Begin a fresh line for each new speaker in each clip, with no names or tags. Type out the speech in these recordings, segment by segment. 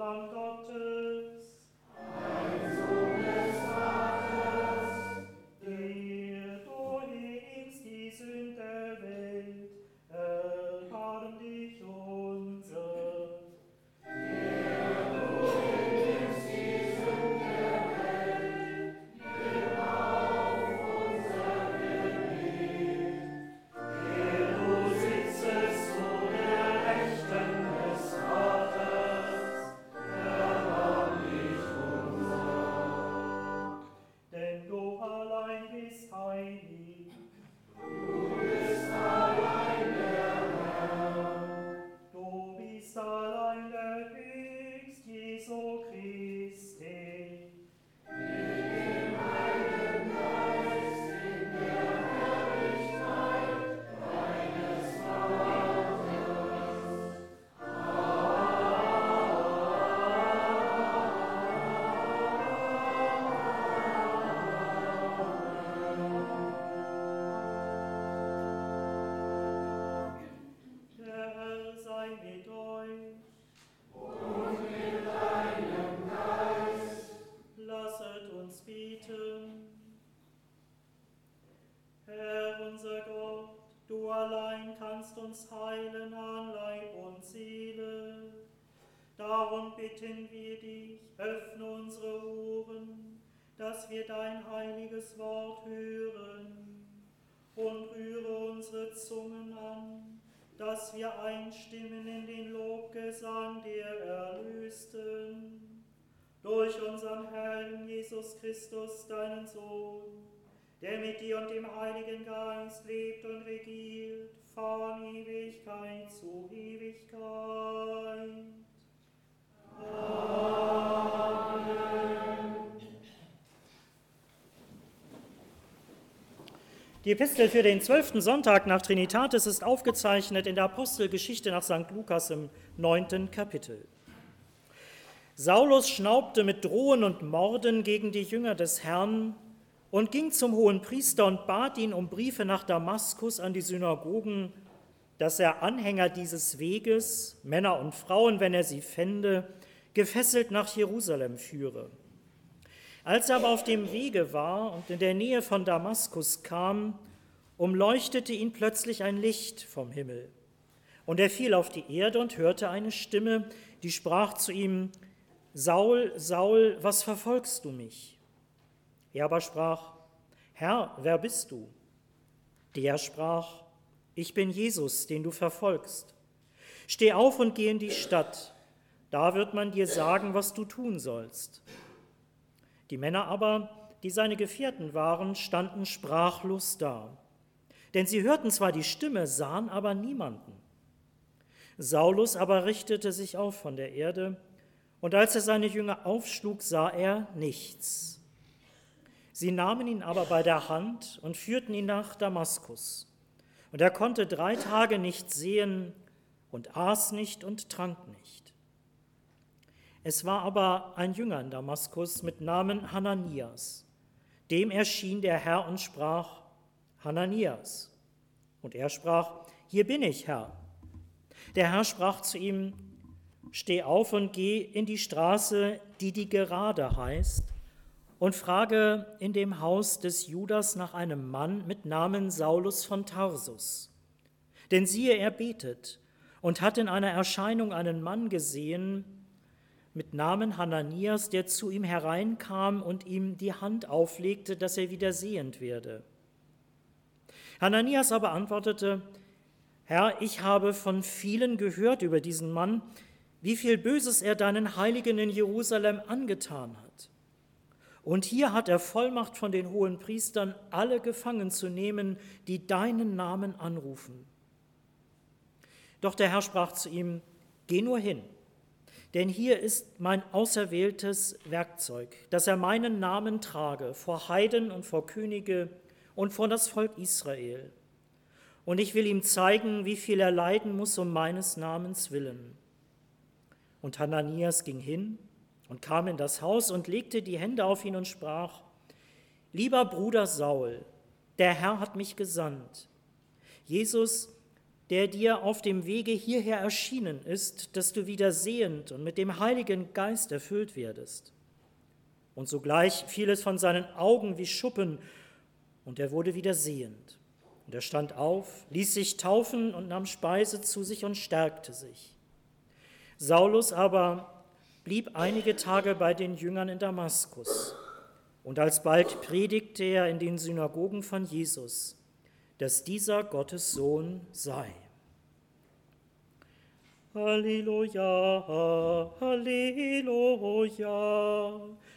Lamm Gottes.
Ein Sohn des Vaters,
Der du hinnimmst die Sünd der Welt, erbarm dich unser.
der du hinnimmst die Sünd der Welt, nimm auf unser Gebet. Der du sitzest zu der Rechten des Vaters, erbarm dich unser.
Denn du allein bist heilig.
Du bist allein der Herr,
Du bist allein der Höchst, Jesu Christi.
mit dem Heiligen Geist in der Herrlichkeit deines Vaters.
Der Herr sei mit euch.
Und mit deinem Geist.
Lasset uns beten. Herr unser Gott, du allein kannst uns heilen an Leib und Seele. Darum bitten wir dich, öffne unsere Ohren, dass wir dein heiliges Wort hören, und rühre unsere Zungen an, dass wir einstimmen in den Lobgesang der Erlösten. Durch unseren Herrn Jesus Christus, deinen Sohn, der mit dir und dem Heiligen Geist lebt und regiert von Ewigkeit zu Ewigkeit. Die Epistel für den 12. Sonntag nach Trinitatis ist aufgezeichnet in der Apostelgeschichte nach St. Lukas im 9. Kapitel. Saulus schnaubte mit Drohen und Morden gegen die Jünger des Herrn und ging zum Hohenpriester und bat ihn um Briefe nach Damaskus an die Synagogen, dass er Anhänger dieses Weges, Männer und Frauen, wenn er sie fände, gefesselt nach Jerusalem führe. Als er aber auf dem Wege war und in der Nähe von Damaskus kam, umleuchtete ihn plötzlich ein Licht vom Himmel. Und er fiel auf die Erde und hörte eine Stimme, die sprach zu ihm: Saul, Saul, was verfolgst du mich? Er aber sprach: Herr, wer bist du? Der sprach: Ich bin Jesus, den du verfolgst. Steh auf und geh in die Stadt, da wird man dir sagen, was du tun sollst. Die Männer aber, die seine Gefährten waren, standen sprachlos da. Denn sie hörten zwar die Stimme, sahen aber niemanden. Saulus aber richtete sich auf von der Erde, und als er seine Jünger aufschlug, sah er nichts. Sie nahmen ihn aber bei der Hand und führten ihn nach Damaskus. Und er konnte 3 Tage nicht sehen und aß nicht und trank nicht. Es war aber ein Jünger in Damaskus mit Namen Hananias. Dem erschien der Herr und sprach: Hananias. Und er sprach: Hier bin ich, Herr. Der Herr sprach zu ihm: Steh auf und geh in die Straße, die Gerade heißt, und frage in dem Haus des Judas nach einem Mann mit Namen Saulus von Tarsus. Denn siehe, er betet und hat in einer Erscheinung einen Mann gesehen mit Namen Hananias, der zu ihm hereinkam und ihm die Hand auflegte, dass er wieder sehend werde. Hananias aber antwortete: Herr, ich habe von vielen gehört über diesen Mann, wie viel Böses er deinen Heiligen in Jerusalem angetan hat. Und hier hat er Vollmacht von den Hohenpriestern, alle gefangen zu nehmen, die deinen Namen anrufen. Doch der Herr sprach zu ihm: Geh nur hin, denn hier ist mein auserwähltes Werkzeug, dass er meinen Namen trage vor Heiden und vor Könige und vor das Volk Israel. Und ich will ihm zeigen, wie viel er leiden muss um meines Namens willen. Und Hananias ging hin und kam in das Haus und legte die Hände auf ihn und sprach: Lieber Bruder Saul, der Herr hat mich gesandt, Jesus, der dir auf dem Wege hierher erschienen ist, dass du wieder sehend und mit dem Heiligen Geist erfüllt werdest. Und sogleich fiel es von seinen Augen wie Schuppen, und er wurde wieder sehend. Und er stand auf, ließ sich taufen und nahm Speise zu sich und stärkte sich. Saulus aber blieb einige Tage bei den Jüngern in Damaskus. Und alsbald predigte er in den Synagogen von Jesus, dass dieser Gottes Sohn sei. Halleluja, Halleluja,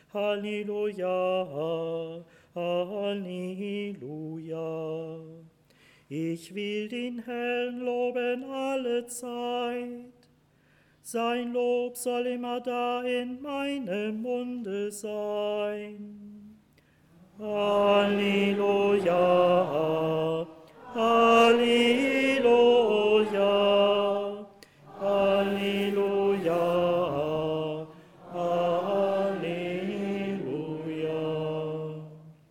Halleluja, Halleluja. Ich will den Herrn loben alle Zeit. Sein Lob soll immer da in meinem Munde sein. Halleluja, Halleluja, Halleluja, Halleluja.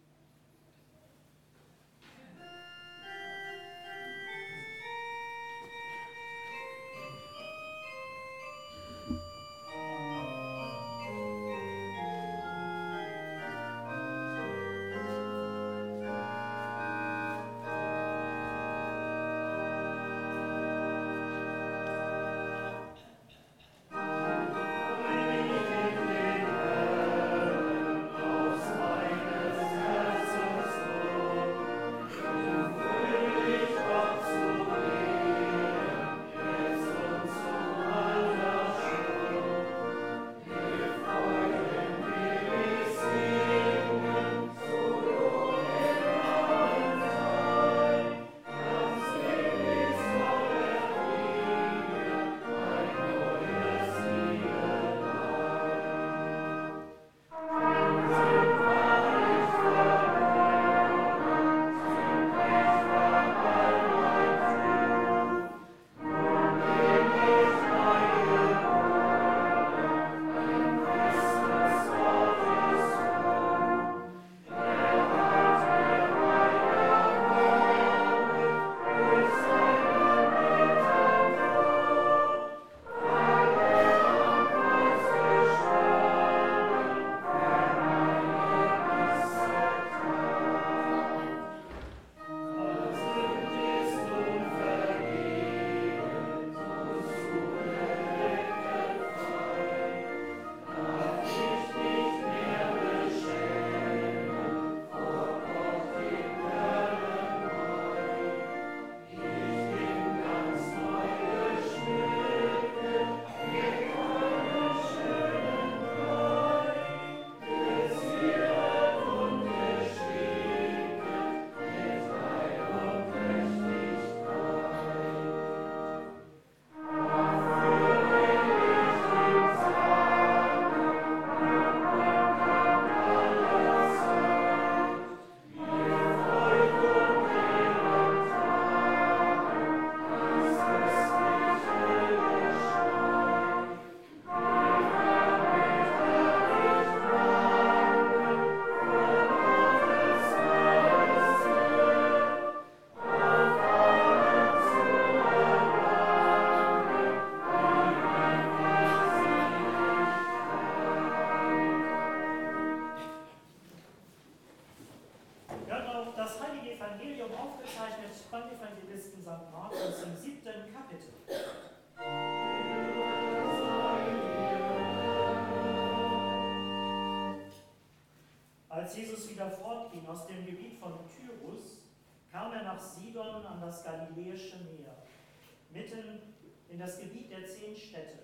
Als Jesus wieder fortging aus dem Gebiet von Tyrus, kam er nach Sidon an das Galiläische Meer, mitten in das Gebiet der 10 Städte.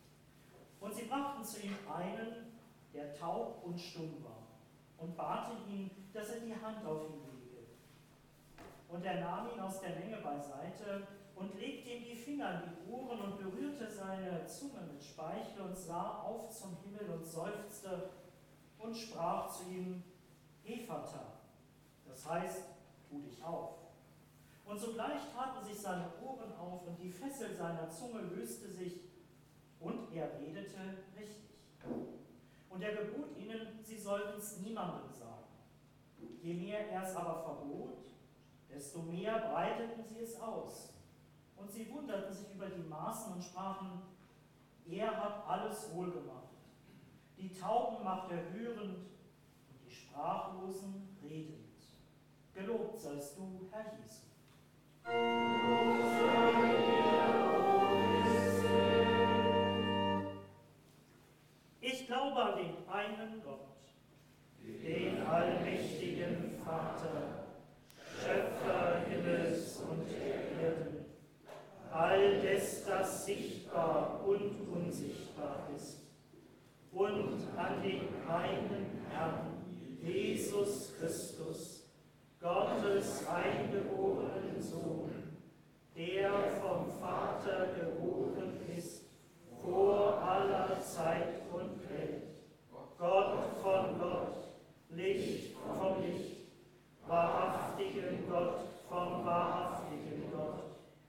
Und sie brachten zu ihm einen, der taub und stumm war, und baten ihn, dass er die Hand auf ihn lege. Und er nahm ihn aus der Menge beiseite und legte ihm die Finger an die Ohren und berührte seine Zunge mit Speichel und sah auf zum Himmel und seufzte und sprach zu ihm: Ephata, das heißt, tu dich auf. Und sogleich taten sich seine Ohren auf und die Fessel seiner Zunge löste sich und er redete richtig. Und er gebot ihnen, sie sollten es niemandem sagen. Je mehr er es aber verbot, desto mehr breiteten sie es aus Und sie wunderten sich über die Maßen und sprachen, er hat alles wohlgemacht. Die Tauben macht er hörend und die Sprachlosen redend. Gelobt seist du, Herr Jesu. Ich glaube an den einen Gott, den allmächtigen Vater, Schöpfer Himmels und der Erden, all des, das sichtbar und unsichtbar ist, und an den einen Herrn, Jesus Christus, Gottes eingeborenen Sohn, der vom Vater geboren ist, vor aller Zeit und Welt, Gott von Gott, Licht vom Licht, wahrhaftigen Gott vom wahrhaftigen Gott,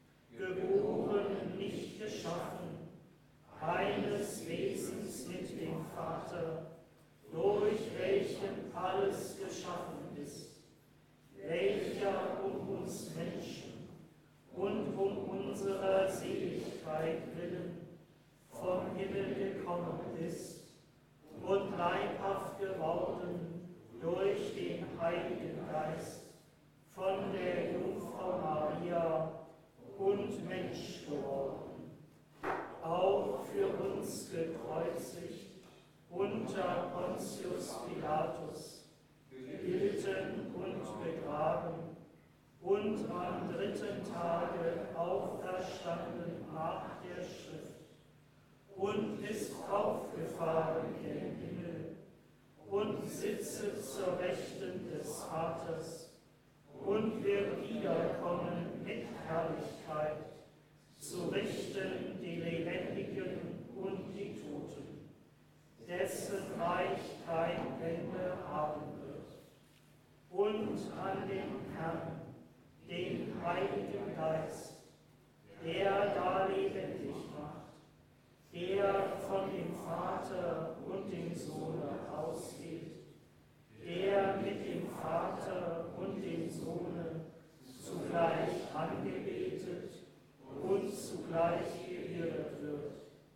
geboren, nicht geschaffen, eines Wesens mit dem Vater, durch welchen alles geschaffen ist, welcher um uns Menschen und um unserer Seligkeit willen vom Himmel gekommen ist und leibhaft geworden durch den Heiligen Geist, von der Jungfrau Maria und Mensch geworden, auch für uns gekreuzigt unter Pontius Pilatus, gelitten und begraben und am dritten Tage auferstanden nach der Schrift und ist aufgefahren in den Himmel und sitzt zur Rechten des Vaters und wird wiederkommen mit Herrlichkeit, zu richten die Lebendigen und die Toten, dessen Reich kein Ende haben wird. Und an den Herrn, den Heiligen Geist, der da lebendig macht, der von dem Vater und dem Sohn ausgeht, der mit dem Vater und dem Sohne zugleich angebetet und zugleich geehrt wird,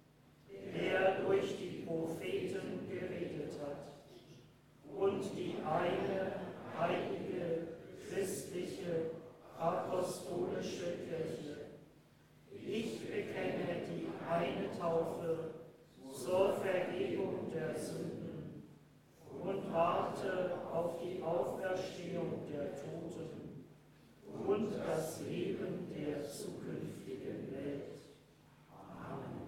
der durch die Propheten geredet hat und die eine heilige, christliche, apostolische Kirche. Ich bekenne die eine Taufe zur Vergebung der Sünden und warte auf die Auferstehung der Toten und das Leben der zukünftigen Welt. Amen.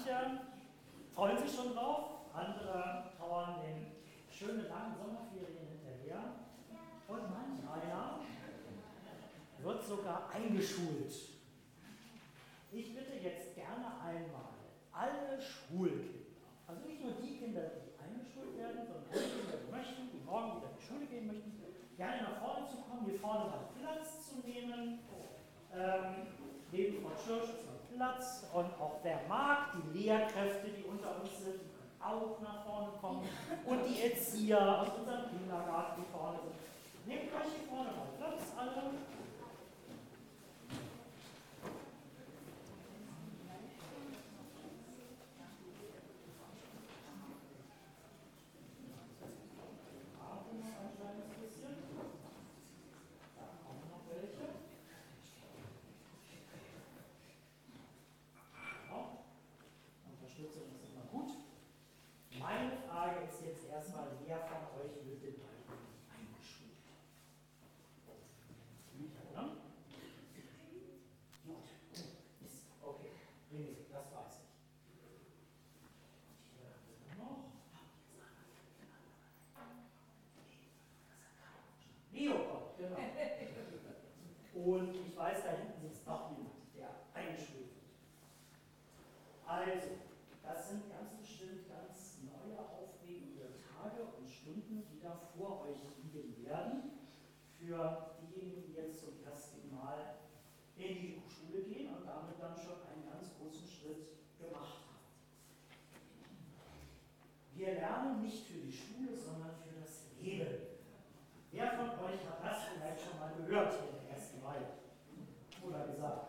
Manche freuen sich schon drauf, andere trauern den schönen langen Sommerferien hinterher. Und manch einer wird sogar eingeschult. Ich bitte jetzt gerne einmal alle Schulkinder, also nicht nur die Kinder, die eingeschult werden, sondern alle Kinder, die möchten, die morgen wieder in die Schule gehen möchten, gerne nach vorne zu kommen, hier vorne mal Platz zu nehmen. Neben Frau Schirsch ist noch Platz und auch wer mag, die Lehrkräfte, die unter uns sind, die können auch nach vorne kommen und die Erzieher aus unserem Kindergarten, die vorne sind. Nehmt euch hier vorne mal Platz, alle. Unterstützung ist immer gut. Meine Frage ist jetzt erstmal, wer von euch wird denn eigentlich eingeschult? Oder? Gut. Okay, das weiß ich. Hier noch. Leopold, genau. Und ich weiß, da hinten sitzt noch jemand, der eingeschult wird. Also, das sind ganz bestimmt ganz neue, aufregende Tage und Stunden, die da vor euch liegen werden. Für diejenigen, die jetzt zum ersten Mal in die Schule gehen und damit dann schon einen ganz großen Schritt gemacht haben. Wir lernen nicht für die Schule, sondern für das Leben. Wer von euch hat das vielleicht schon mal gehört hier in der ersten Reihe? Oder gesagt?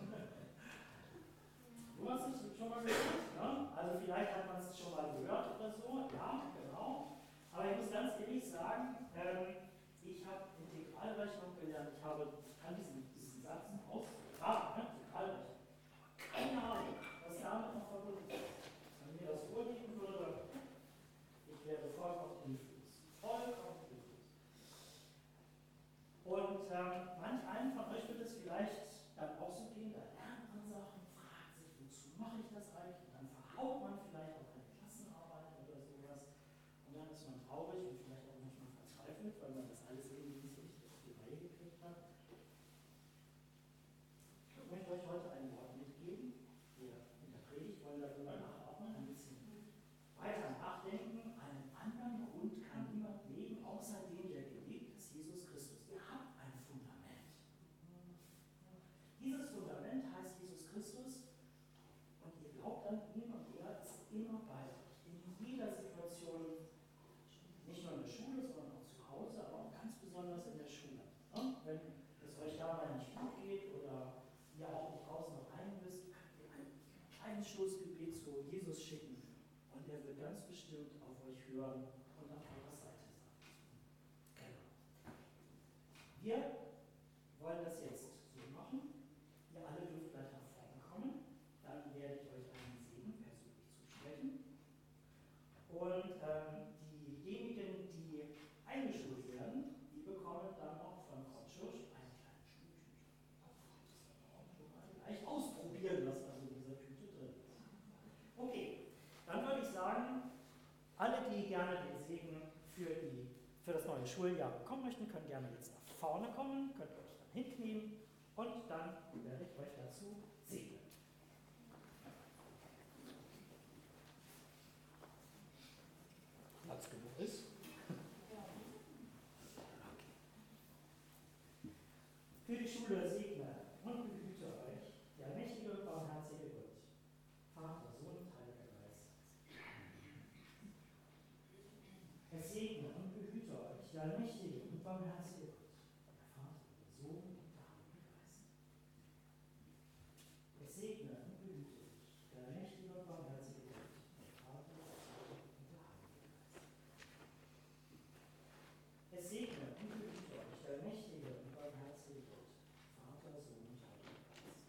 Du hast es schon mal gehört? Ne? Also vielleicht hat man es schon mal gehört oder so. Ja, genau. Aber ich muss ganz ehrlich sagen, ich habe Integralrechnung gelernt. Ich kann diesen Satz aus. Integralrechnung. Keine Ahnung, was damit noch verbunden ist. Wenn mir das vorliegen würde, ich wäre vollkommen hilflos. Vollkommen hilflos. Und manch einen von euch wird es vielleicht dann auch so gehen, da lernt man Sachen, fragt sich, wozu mache ich das eigentlich? Und dann verhaut man vielleicht auch eine Klassenarbeit oder sowas. Und dann ist man traurig und vielleicht auch manchmal verzweifelt, weil man das alles irgendwie nicht so richtig auf die Reihe gekriegt hat. Ich möchte euch heute ein Wort mitgeben. Wir in der Predigt wollen darüber nachatmen, ein bisschen weiter nachdenken. Einen anderen Grund kann niemand leben, außer dem, der gelebt ist, Jesus Christus. Ihr habt ein Fundament. Dieses Fundament heißt Jesus Christus und ihr glaubt an ihn und er ist immer bei euch. In jeder Situation, nicht nur in der Schule, sondern auch zu Hause, aber auch ganz besonders in der Schule. Wenn es euch dabei nicht gut geht oder ihr auch nicht raus noch rein müsst, könnt ihr ein kleines Stoßgebet zu Jesus schicken und er wird ganz bestimmt auf euch hören und an eurer Seite sein. Genau. Wir wollen das jetzt so machen. Ihr alle dürft gleich nach vorne kommen. Dann werde ich euch einen Segen persönlich zusprechen. Und diejenigen, die eingeschult werden, die bekommen dann auch von Frau Schirsch eine kleine Schultüte. Gleich ausprobieren, was also in dieser Tüte drin ist. Okay, dann würde ich sagen, alle, die gerne den Segen für das neue Schuljahr bekommen möchten, können gerne jetzt nach vorne kommen, könnt euch dann hinknien und dann werde ich euch dazu segnen. Platz genug ist. Für die Schule segne und behüte euch der allmächtige und barmherzige Gott, Vater, Sohn und Heiliger Geist. Es segne und behüte euch der allmächtige und barmherzige Gott, der Vater, der Sohn und der Heilige Geist. Es segne und behüte euch der allmächtige und barmherzige Gott, der Vater, der Sohn und der Heilige Geist. Es segne und behüte euch der allmächtige und barmherzige Gott, Vater, Sohn und Heiliger Geist.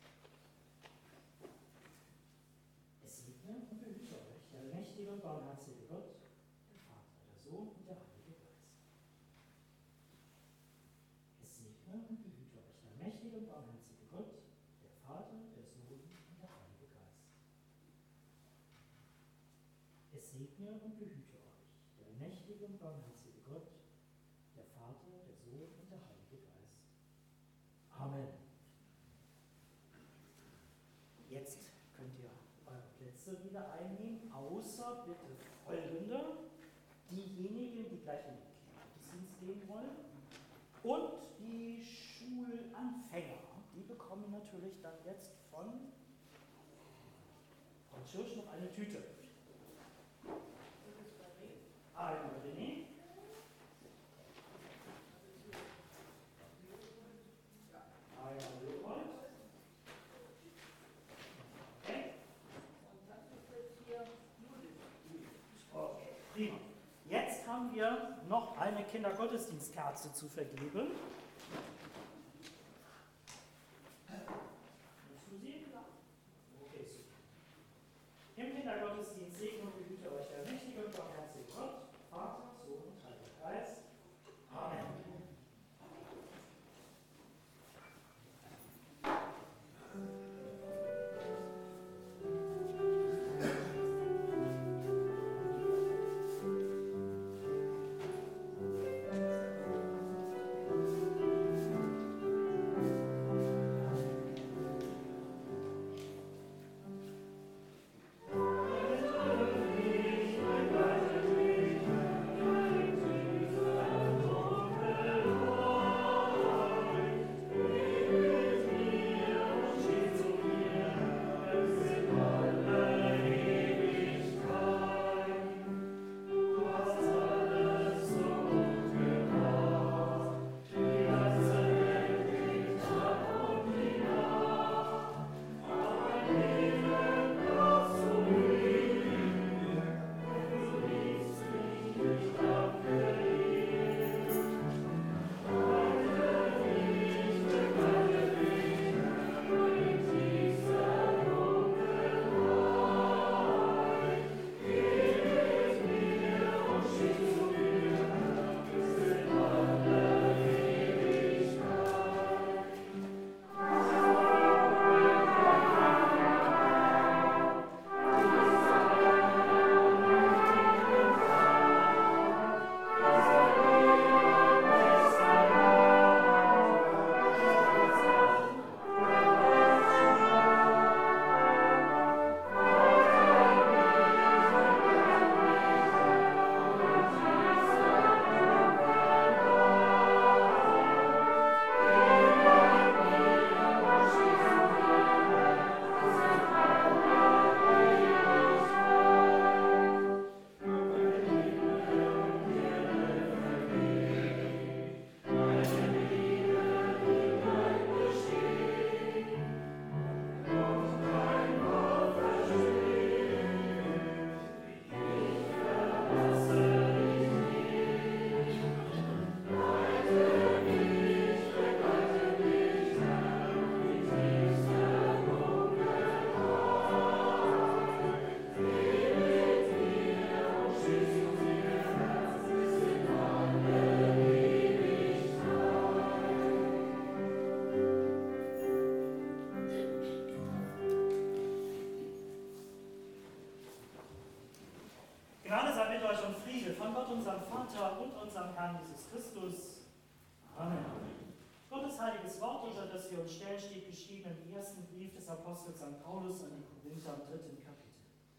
Es segne und behüte euch der allmächtige und barmherzige Gott, der Vater, der Sohn und der Heilige Geist. segne und behüte euch, der mächtige und barmherzige Gott, der Vater, der Sohn und der Heilige Geist. Amen. Jetzt könnt ihr eure Plätze wieder einnehmen, außer bitte folgende, diejenigen, die gleich in den Gottesdienst gehen wollen, und die Schulanfänger. Die bekommen natürlich dann jetzt von Frau Schirsch noch eine Tüte. Einmal René. Einmal Leopold. Okay. Okay, prima. Jetzt haben wir noch eine Kindergottesdienstkerze zu vergeben. Möchtest du sie? Okay, super. Im Kindergottesdienst segne und behüte euch der mächtige und barmherzige Gott, Vater, Sohn und Heiliger Geist. Amen. Gnade sei mit euch und Friede von Gott, unserem Vater und unserem Herrn Jesus Christus. Amen. Gottes heiliges Wort, unter das wir uns stellen, steht geschrieben im ersten Brief des Apostels St. Paulus an die Korinther im 3. Kapitel.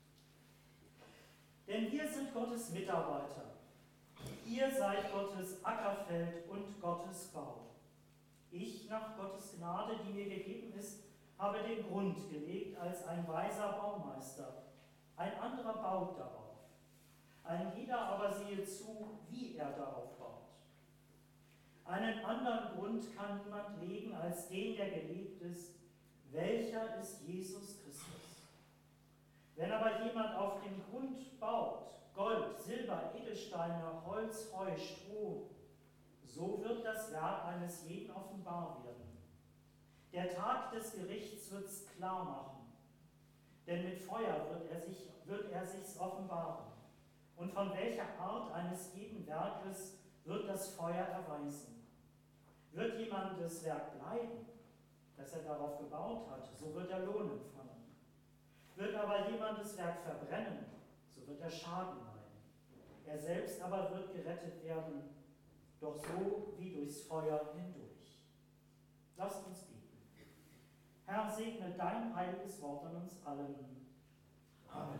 Denn wir sind Gottes Mitarbeiter. Ihr seid Gottes Ackerfeld und Gottes Bau. Ich, nach Gottes Gnade, die mir gegeben ist, habe den Grund gelegt als ein weiser Baumeister. Ein anderer baut darauf. Ein jeder aber sehe zu, wie er darauf baut. Einen anderen Grund kann niemand legen als den, der gelegt ist, welcher ist Jesus Christus. Wenn aber jemand auf dem Grund baut, Gold, Silber, Edelsteine, Holz, Heu, Stroh, so wird das Werk eines jeden offenbar werden. Der Tag des Gerichts wird es klar machen, denn mit Feuer wird er sich's offenbaren. Und von welcher Art eines jeden Werkes wird das Feuer erweisen? Wird jemand das Werk bleiben, das er darauf gebaut hat, so wird er Lohn empfangen. Wird aber jemand das Werk verbrennen, so so wird er Schaden leiden. Er selbst aber wird gerettet werden, doch so wie durchs Feuer hindurch. Lasst uns beten. Herr, segne dein heiliges Wort an uns allen. Amen.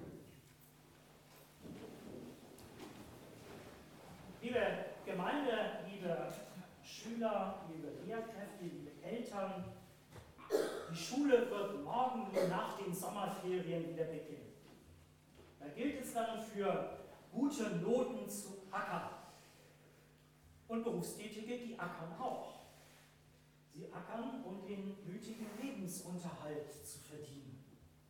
Liebe Gemeinde, liebe Schüler, liebe Lehrkräfte, liebe Eltern, die Schule wird morgen nach den Sommerferien wieder beginnen. Da gilt es dann für gute Noten zu ackern. Und Berufstätige, die ackern auch. Sie ackern, um den nötigen Lebensunterhalt zu verdienen.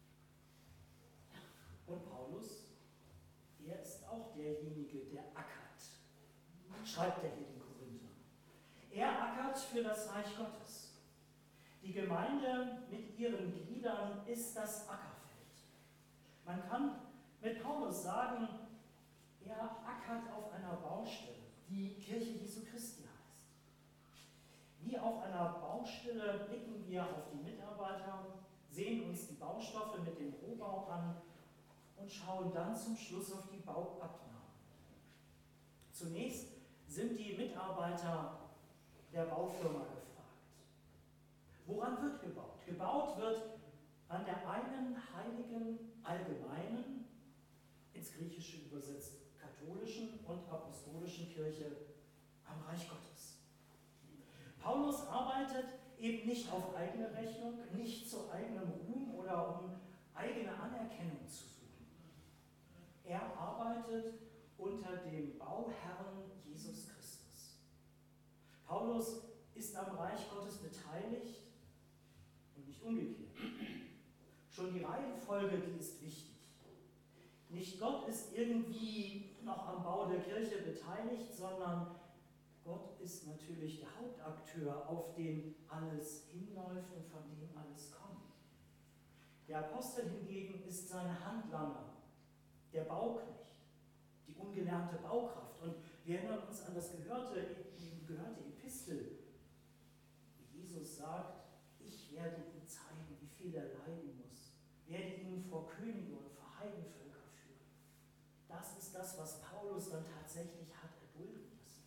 Und Paulus, er ist auch derjenige, der ackert, schreibt er hier den Korinthern. Er ackert für das Reich Gottes. Die Gemeinde mit ihren Gliedern ist das Ackerfeld. Man kann mit Paulus sagen, er ackert auf einer Baustelle, die Kirche Jesu Christi heißt. Wie auf einer Baustelle blicken wir auf die Mitarbeiter, sehen uns die Baustoffe mit dem Rohbau an und schauen dann zum Schluss auf die Bauabnahme. Zunächst sind die Mitarbeiter der Baufirma gefragt. Woran wird gebaut? Gebaut wird an der einen heiligen, allgemeinen, ins Griechische übersetzt katholischen und apostolischen Kirche am Reich Gottes. Paulus arbeitet eben nicht auf eigene Rechnung, nicht zu eigenem Ruhm oder um eigene Anerkennung zu suchen. Er arbeitet unter dem Bauherrn Jesus Christus. Paulus ist am Reich Gottes beteiligt und nicht umgekehrt. Schon die Reihenfolge, die ist wichtig. Nicht Gott ist irgendwie noch am Bau der Kirche beteiligt, sondern Gott ist natürlich der Hauptakteur, auf den alles hinläuft und von dem alles kommt. Der Apostel hingegen ist sein Handlanger, der Bauknecht, die ungelernte Baukraft. Und wir erinnern uns an die gehörte Epistel, wie Jesus sagt, ich werde ihm zeigen, wie viel er leiden muss, werde ihn vor Könige und vor Heidenvölker führen. Das ist das, was Paulus dann tatsächlich hat erdulden müssen.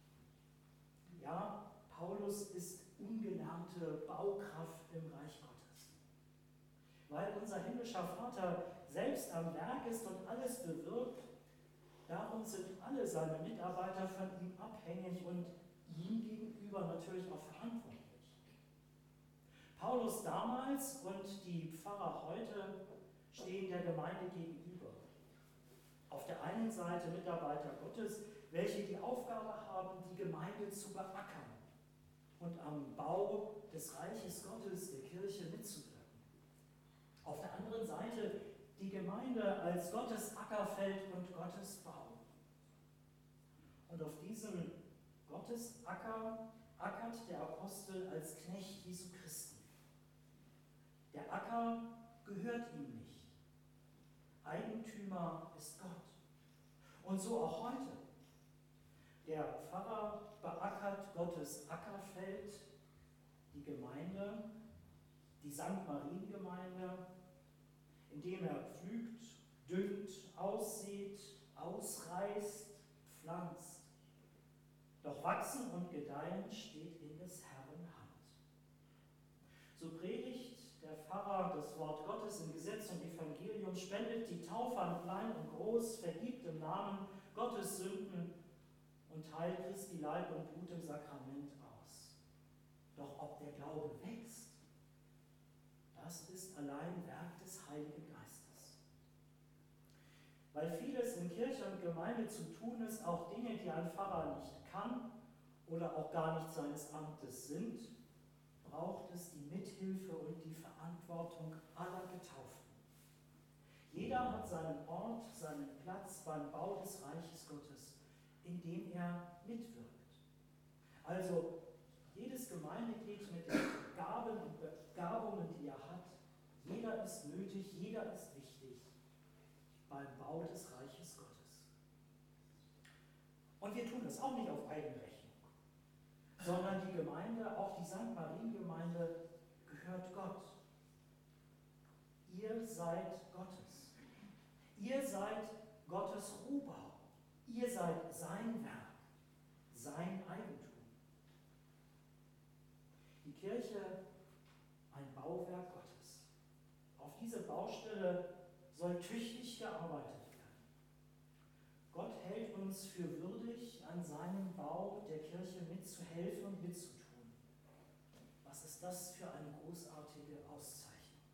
Ja, Paulus ist ungelernte Baukraft im Reich Gottes. Weil unser himmlischer Vater selbst am Werk ist und alles bewirkt, darum sind alle seine Mitarbeiter von ihm abhängig und ihm gegenüber natürlich auch verantwortlich. Paulus damals und die Pfarrer heute stehen der Gemeinde gegenüber. Auf der einen Seite Mitarbeiter Gottes, welche die Aufgabe haben, die Gemeinde zu beackern und am Bau des Reiches Gottes, der Kirche, mitzuwirken. Auf der anderen Seite die Gemeinde als Gottes Ackerfeld und Gottes Bau. Und auf diesem Gottesacker ackert der Apostel als Knecht Jesu Christi. Der Acker gehört ihm nicht. Eigentümer ist Gott. Und so auch heute. Der Pfarrer beackert Gottes Ackerfeld, die Gemeinde, die St. Mariengemeinde, indem er pflügt, düngt, aussät, ausreißt, pflanzt. Doch wachsen und gedeihen steht in des Herrn Hand. So predigt der Pfarrer das Wort Gottes in Gesetz und Evangelium, spendet die Taufe an klein und groß, vergibt im Namen Gottes Sünden und teilt Christi Leib und Blut im Sakrament aus. Doch ob der Glaube wächst, das ist allein Werk des Heiligen Geistes. Weil vieles in Kirche und Gemeinde zu tun ist, auch Dinge, die ein Pfarrer nicht kann oder auch gar nicht seines Amtes sind, braucht es die Mithilfe und die Verantwortung aller Getauften. Jeder hat seinen Ort, seinen Platz beim Bau des Reiches Gottes, in dem er mitwirkt. Also jedes Gemeindeglied mit den Gaben und Begabungen, die er hat, jeder ist nötig, jeder ist wichtig beim Bau des Reiches Gottes. Und wir tun das auch nicht auf eigene Rechnung, sondern die Gemeinde, auch die St. Mariengemeinde, gehört Gott. Ihr seid Gottes. Ihr seid Gottes Rohbau. Ihr seid sein Werk, sein Eigentum. Die Kirche, ein Bauwerk Gottes. Auf diese Baustelle soll tüchtig gearbeitet werden. Gott hält uns für würdig, an seinem Bau der Kirche mitzuhelfen und mitzutun. Was ist das für eine großartige Auszeichnung?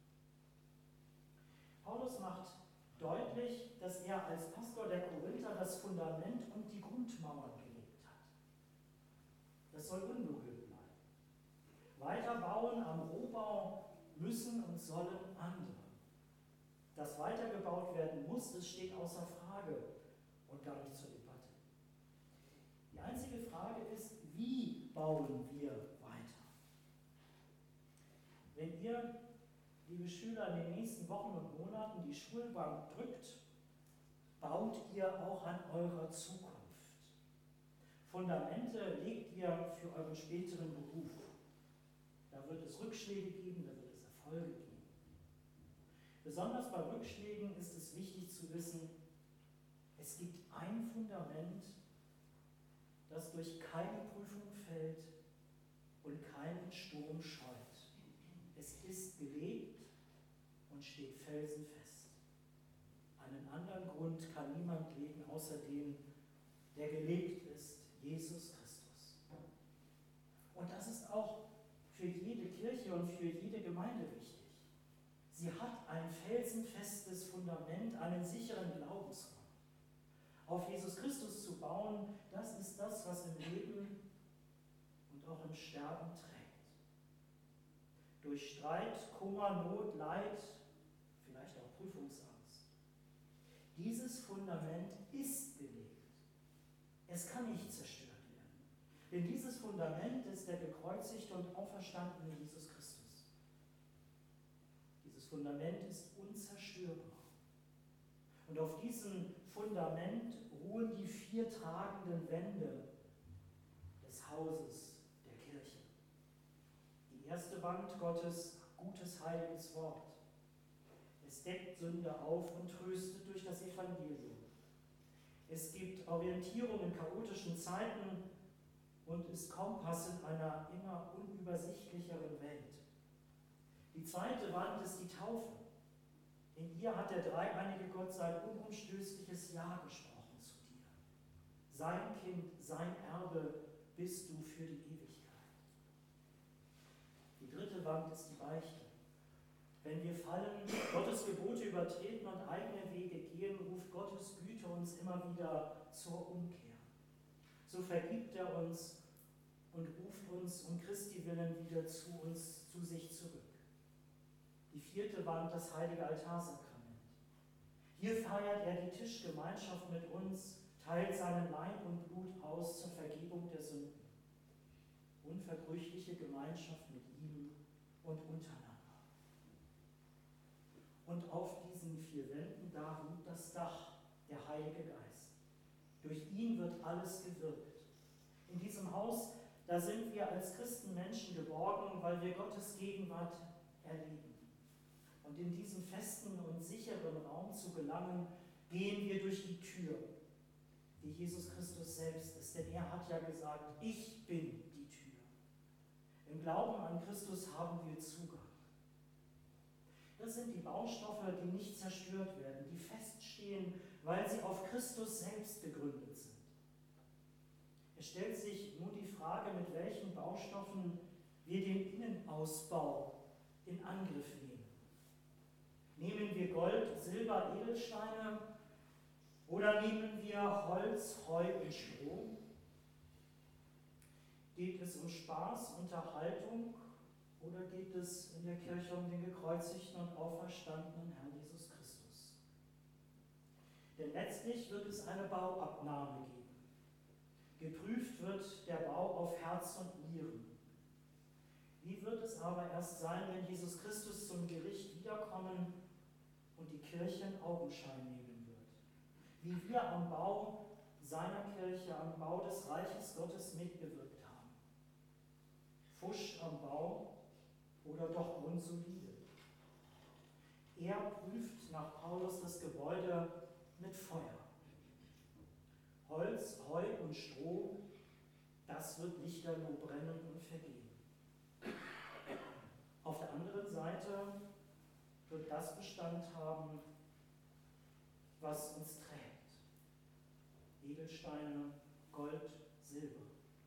Paulus macht deutlich, dass er als Pastor der Korinther das Fundament und die Grundmauern gelegt hat. Das soll unberührt bleiben. Weiterbauen am Rohbau müssen und sollen andere. Dass weitergebaut werden muss, das steht außer Frage und gar nicht zur Debatte. Die einzige Frage ist, wie bauen wir weiter? Wenn ihr, liebe Schüler, in den nächsten Wochen und Monaten die Schulbank drückt, baut ihr auch an eurer Zukunft. Fundamente legt ihr für euren späteren Beruf. Da wird es Rückschläge geben, da wird es Erfolge geben. Besonders bei Rückschlägen ist es wichtig zu wissen, es gibt ein Fundament, das durch keine Prüfung fällt und keinen Sturm scheut. Es ist gelegt und steht felsenfest. Einen anderen Grund kann niemand legen, außer dem, der gelegt ist, Jesus Christus. Und das ist auch für jede Kirche und für jede Gemeinde wichtig. Sie hat ein felsenfestes Fundament, einen sicheren Glaubensraum. Auf Jesus Christus zu bauen, das ist das, was im Leben und auch im Sterben trägt. Durch Streit, Kummer, Not, Leid, vielleicht auch Prüfungsangst. Dieses Fundament ist gelegt. Es kann nicht zerstört werden. Denn dieses Fundament ist der gekreuzigte und auferstandene Jesus Christus. Dieses Fundament ist unzerstörbar. Und auf diesem Fundament ruhen die 4 tragenden Wände des Hauses der Kirche. Die erste Wand Gottes, gutes, heiliges Wort. Es deckt Sünde auf und tröstet durch das Evangelium. Es gibt Orientierung in chaotischen Zeiten und ist Kompass in einer immer unübersichtlicheren Welt. Die zweite Wand ist die Taufe. In ihr hat der dreieinige Gott sein unumstößliches Ja gesprochen zu dir. Sein Kind, sein Erbe bist du für die Ewigkeit. Die dritte Wand ist die Beichte. Wenn wir fallen, Gottes Gebote übertreten und eigene Wege gehen, ruft Gottes Güte uns immer wieder zur Umkehr. So vergibt er uns und ruft uns um Christi willen wieder zu sich zurück. Die 4. Wand, das heilige Altarsakrament. Hier feiert er die Tischgemeinschaft mit uns, teilt seinen Leib und Blut aus zur Vergebung der Sünden. Unverbrüchliche Gemeinschaft mit ihm und untereinander. Und auf diesen 4 Wänden, da ruht das Dach, der Heilige Geist. Durch ihn wird alles gewirkt. In diesem Haus, da sind wir als Christenmenschen geborgen, weil wir Gottes Gegenwart erleben. Und in diesen festen und sicheren Raum zu gelangen, gehen wir durch die Tür, die Jesus Christus selbst ist. Denn er hat ja gesagt, ich bin die Tür. Im Glauben an Christus haben wir Zugang. Das sind die Baustoffe, die nicht zerstört werden, die feststehen, weil sie auf Christus selbst gegründet sind. Es stellt sich nur die Frage, mit welchen Baustoffen wir den Innenausbau in Angriff nehmen. Nehmen wir Gold, Silber, Edelsteine oder nehmen wir Holz, Heu und Stroh? Geht es um Spaß, Unterhaltung oder geht es in der Kirche um den gekreuzigten und auferstandenen Herrn Jesus Christus? Denn letztlich wird es eine Bauabnahme geben. Geprüft wird der Bau auf Herz und Nieren. Wie wird es aber erst sein, wenn Jesus Christus zum Gericht wiederkommen und die Kirche in Augenschein nehmen wird? Wie wir am Bau seiner Kirche, am Bau des Reiches Gottes mitgewirkt haben. Fusch am Bau oder doch grundsolide? Er prüft nach Paulus das Gebäude mit Feuer. Holz, Heu und Stroh, das wird lichterloh brennen und vergehen. Auf der anderen Seite wird das Bestand haben, was uns trägt. Edelsteine, Gold, Silber.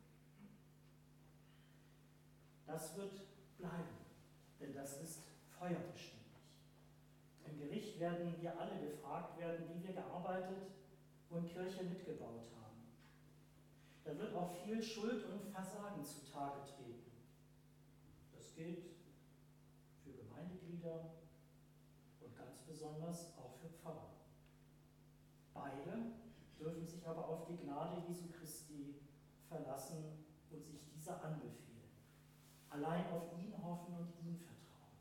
Das wird bleiben, denn das ist feuerbeständig. Im Gericht werden wir alle gefragt werden, wie wir gearbeitet und Kirche mitgebaut haben. Da wird auch viel Schuld und Versagen zutage treten. Das gilt für Gemeindeglieder und ganz besonders auch für Pfarrer. Beide dürfen sich aber auf die Gnade Jesu Christi verlassen und sich dieser anbefehlen. Allein auf ihn hoffen und ihm vertrauen.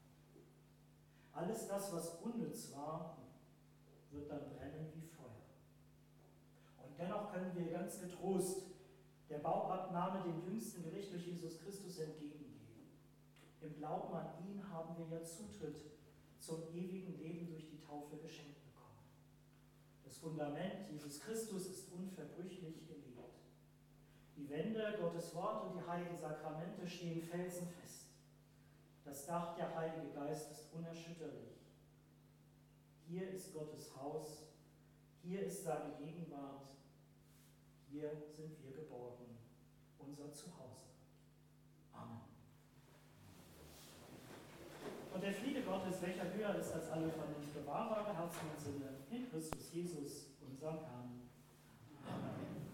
Alles das, was unnütz war, wird dann brennen wie Feuer. Und dennoch können wir ganz getrost der Bauabnahme, dem jüngsten Gericht durch Jesus Christus entgegengehen. Im Glauben an ihn haben wir ja Zutritt zum ewigen Leben durch die Taufe geschenkt bekommen. Das Fundament, Jesus Christus, ist unverbrüchlich gelegt. Die Wände, Gottes Wort und die heiligen Sakramente stehen felsenfest. Das Dach, der Heilige Geist, ist unerschütterlich. Hier ist Gottes Haus, hier ist seine Gegenwart, hier sind wir geborgen, unser Zuhause. Amen. Und der Friede Gottes, welcher höher ist als alle Vernunft, bewahre eure Herzen und Sinne in Christus Jesus, unserem Herrn. Amen.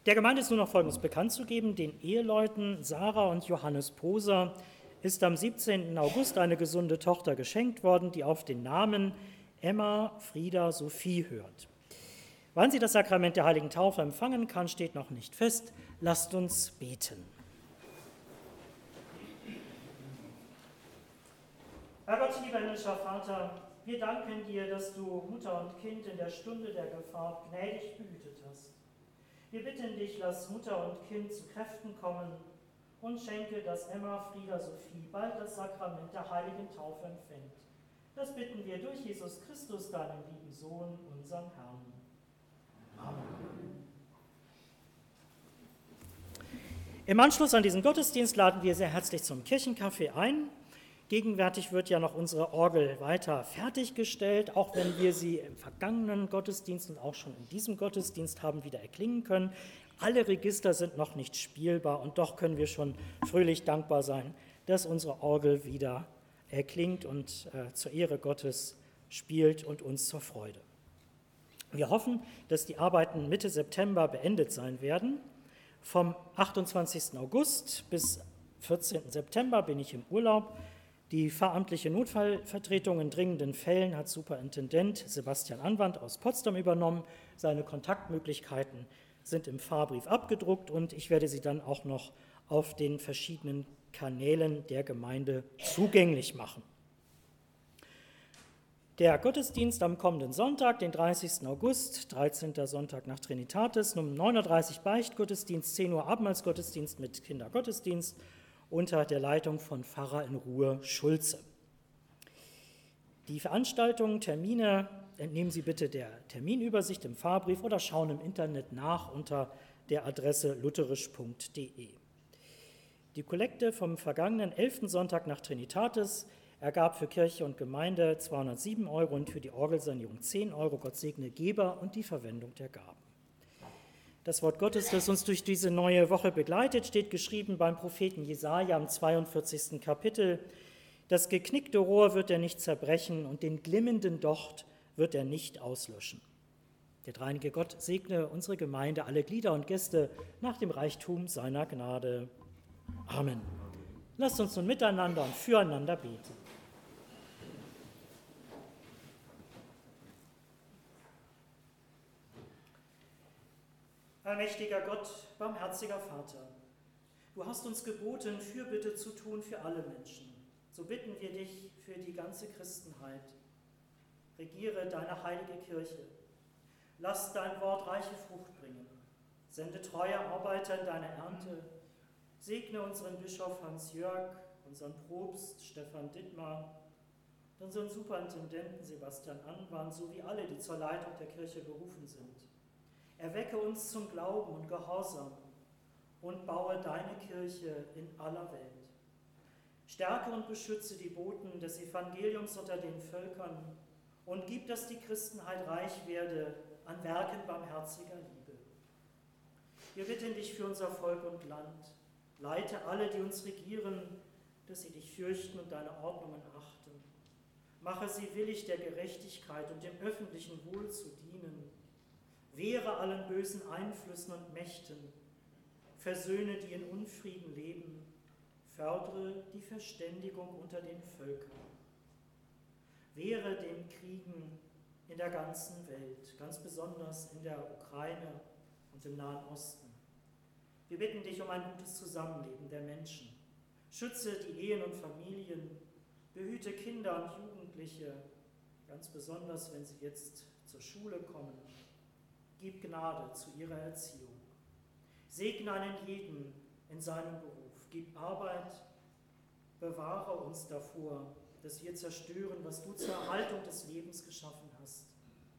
Der Gemeinde ist nur noch Folgendes bekannt zu geben: Den Eheleuten Sarah und Johannes Poser ist am 17. August eine gesunde Tochter geschenkt worden, die auf den Namen Emma Frieda Sophie hört. Wann sie das Sakrament der Heiligen Taufe empfangen kann, steht noch nicht fest. Lasst uns beten. Herr Gott, lieber himmlischer Vater, wir danken dir, dass du Mutter und Kind in der Stunde der Gefahr gnädig behütet hast. Wir bitten dich, lass Mutter und Kind zu Kräften kommen und schenke, dass Emma Frieda Sophie bald das Sakrament der Heiligen Taufe empfängt. Das bitten wir durch Jesus Christus, deinen lieben Sohn, unseren Herrn. Amen. Im Anschluss an diesen Gottesdienst laden wir sehr herzlich zum Kirchenkaffee ein. Gegenwärtig wird ja noch unsere Orgel weiter fertiggestellt, auch wenn wir sie im vergangenen Gottesdienst und auch schon in diesem Gottesdienst haben wieder erklingen können. Alle Register sind noch nicht spielbar und doch können wir schon fröhlich dankbar sein, dass unsere Orgel wieder erklingt und zur Ehre Gottes spielt und uns zur Freude. Wir hoffen, dass die Arbeiten Mitte September beendet sein werden. Vom 28. August bis 14. September bin ich im Urlaub. Die pfarramtliche Notfallvertretung in dringenden Fällen hat Superintendent Sebastian Anwand aus Potsdam übernommen. Seine Kontaktmöglichkeiten sind im Pfarrbrief abgedruckt und ich werde sie dann auch noch auf den verschiedenen Kanälen der Gemeinde zugänglich machen. Der Gottesdienst am kommenden Sonntag, den 30. August, 13. Sonntag nach Trinitatis, um 9.30 Uhr Beichtgottesdienst, 10 Uhr Abendmahlsgottesdienst mit Kindergottesdienst unter der Leitung von Pfarrer in Ruhe Schulze. Die Veranstaltungen, Termine entnehmen Sie bitte der Terminübersicht im Pfarrbrief oder schauen im Internet nach unter der Adresse lutherisch.de. Die Kollekte vom vergangenen 11. Sonntag nach Trinitatis ergab für Kirche und Gemeinde 207 € und für die Orgelsanierung 10 €. Gott segne Geber und die Verwendung der Gaben. Das Wort Gottes, das uns durch diese neue Woche begleitet, steht geschrieben beim Propheten Jesaja im 42. Kapitel. Das geknickte Rohr wird er nicht zerbrechen und den glimmenden Docht wird er nicht auslöschen. Der dreieinige Gott segne unsere Gemeinde, alle Glieder und Gäste nach dem Reichtum seiner Gnade. Amen. Lasst uns nun miteinander und füreinander beten. Allmächtiger Gott, barmherziger Vater, du hast uns geboten, Fürbitte zu tun für alle Menschen. So bitten wir dich für die ganze Christenheit. Regiere deine heilige Kirche. Lass dein Wort reiche Frucht bringen. Sende treue Arbeiter in deine Ernte. Segne unseren Bischof Hans-Jörg, unseren Propst Stefan Dittmar, unseren Superintendenten Sebastian Anwand sowie alle, die zur Leitung der Kirche berufen sind. Erwecke uns zum Glauben und Gehorsam und baue deine Kirche in aller Welt. Stärke und beschütze die Boten des Evangeliums unter den Völkern und gib, dass die Christenheit reich werde an Werken barmherziger Liebe. Wir bitten dich für unser Volk und Land. Leite alle, die uns regieren, dass sie dich fürchten und deine Ordnungen achten. Mache sie willig, der Gerechtigkeit und dem öffentlichen Wohl zu dienen. Wehre allen bösen Einflüssen und Mächten. Versöhne, die in Unfrieden leben. Fördere die Verständigung unter den Völkern. Wehre den Kriegen in der ganzen Welt, ganz besonders in der Ukraine und im Nahen Osten. Wir bitten dich um ein gutes Zusammenleben der Menschen. Schütze die Ehen und Familien, behüte Kinder und Jugendliche, ganz besonders wenn sie jetzt zur Schule kommen. Gib Gnade zu ihrer Erziehung. Segne einen jeden in seinem Beruf. Gib Arbeit, bewahre uns davor, dass wir zerstören, was du zur Erhaltung des Lebens geschaffen hast.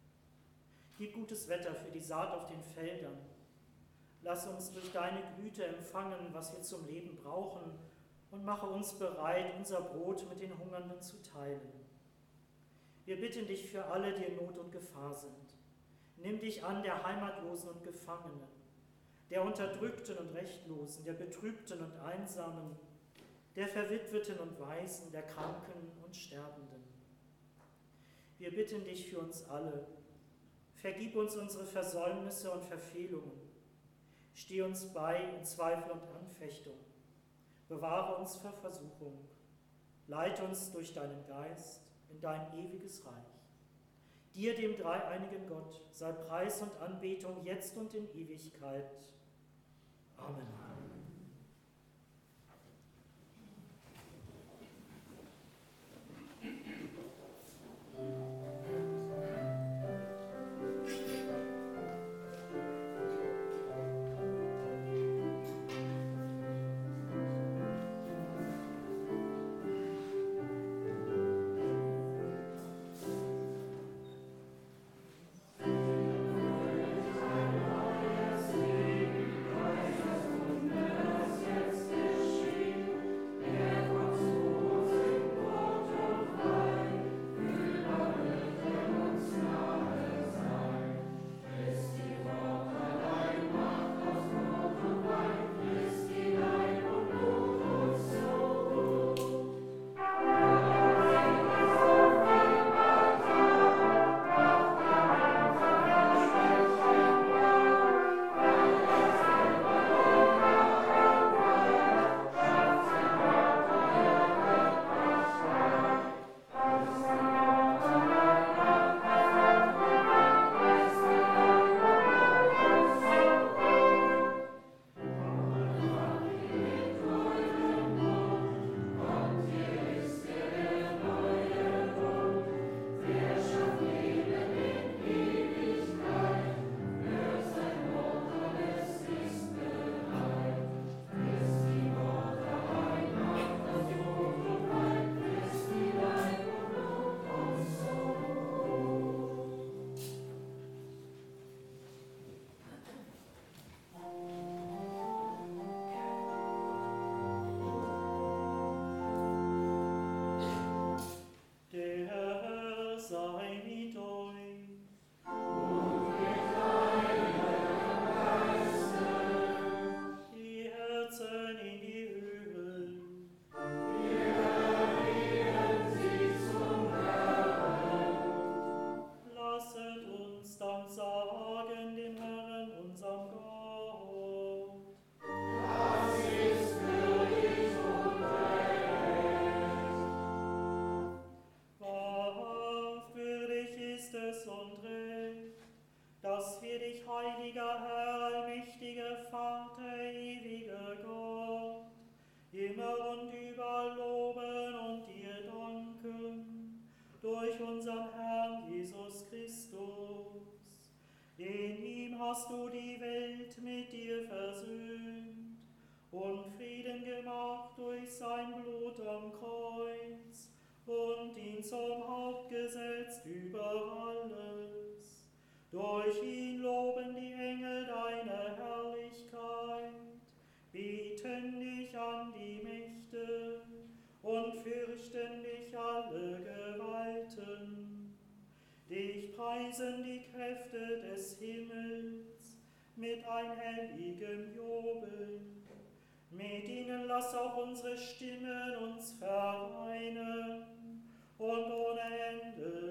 Gib gutes Wetter für die Saat auf den Feldern. Lass uns durch deine Güte empfangen, was wir zum Leben brauchen, und mache uns bereit, unser Brot mit den Hungernden zu teilen. Wir bitten dich für alle, die in Not und Gefahr sind. Nimm dich an der Heimatlosen und Gefangenen, der Unterdrückten und Rechtlosen, der Betrübten und Einsamen, der Verwitweten und Waisen, der Kranken und Sterbenden. Wir bitten dich für uns alle. Vergib uns unsere Versäumnisse und Verfehlungen. Steh uns bei in Zweifel und Anfechtung. Bewahre uns vor Versuchung. Leite uns durch deinen Geist in dein ewiges Reich. Dir, dem dreieinigen Gott, sei Preis und Anbetung jetzt und in Ewigkeit. Amen.
hast du die Welt mit dir versöhnt und Frieden gemacht durch sein Blut am Kreuz und ihn zum Haupt gesetzt über alles. Durch ihn loben die Engel deine Herrlichkeit, bieten dich an die Mächte und fürchten dich alle Gewalten. Dich preisen die Kräfte des Himmels mit einhelligem Jubel. Mit ihnen lass auch unsere Stimmen uns vereinen und ohne Ende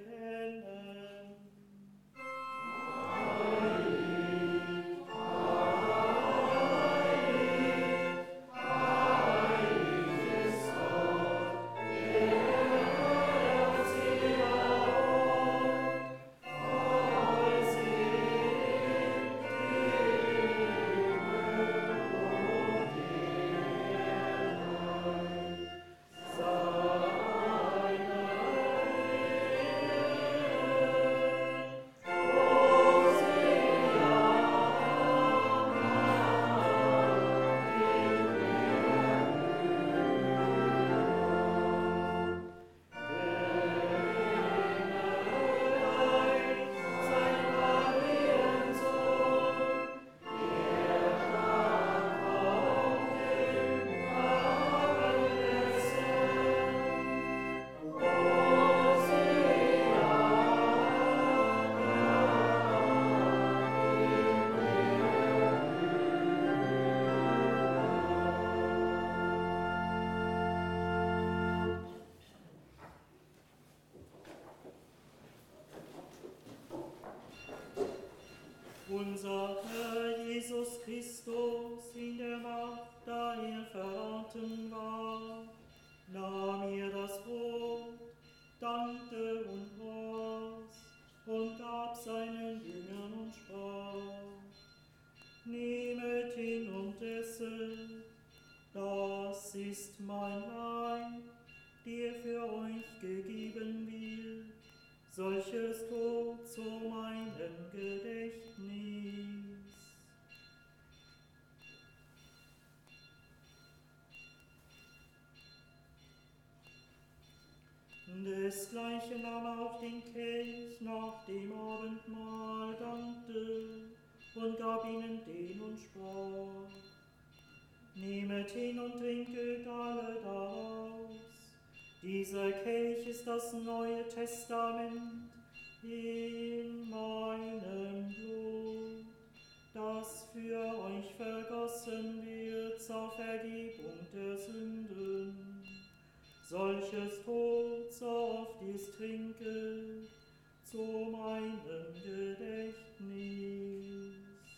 bekennen. Heilig, heilig, heilig ist Gott, der Zebaoth. Alle singt unser Herr Jesus
Christus in der Nacht, da er verraten war, nahm er das Brot, dankte und aß und gab seinen Jüngern und sprach: Nehmet hin und esset, das ist mein Leib, der für euch gegeben wird. Solches tut zu meinem Gedächtnis. Desgleichen nahm er auch den Kelch nach dem Abendmahl, dankte und gab ihnen den und sprach: Nehmet hin und trinket alle daraus. Dieser Kelch ist das Neue Testament in meinem Blut, das für euch vergossen wird zur Vergebung der Sünden. Solches tut, so oft ihr's trinket, zu meinem Gedächtnis.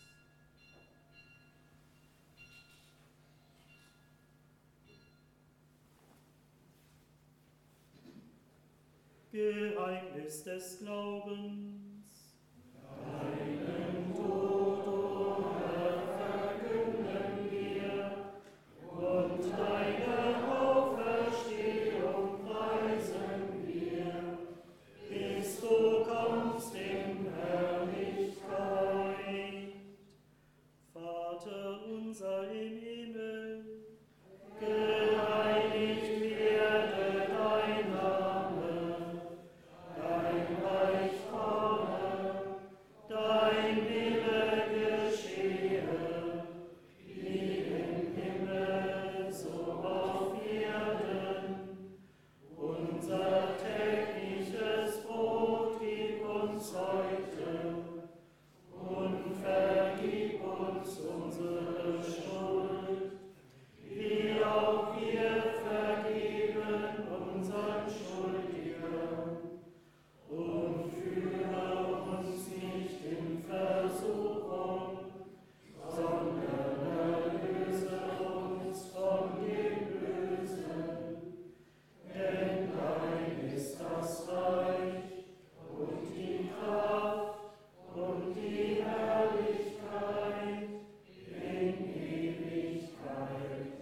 Geheimnis des Glaubens. Deinen Tod, o Herr, verkünden wir, und deine Auferstehung preisen wir, bis du kommst in Herrlichkeit. Vater unser im Himmel, geheiligt werde dein Name, dein Reich komme, dein Wille geschehe, wie im Himmel, so auf Erden. Unser tägliches Brot gib uns heute und vergib uns unsere Schuld, wie auch wir vergeben unseren Schuldigern. Und führe uns nicht in Versuchung, sondern erlöse uns von dem Bösen. Denn dein ist das Reich und die Kraft und die Herrlichkeit in Ewigkeit.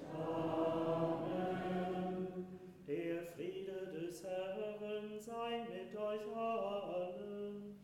Amen. Der Friede des Herrn sei mit euch allen.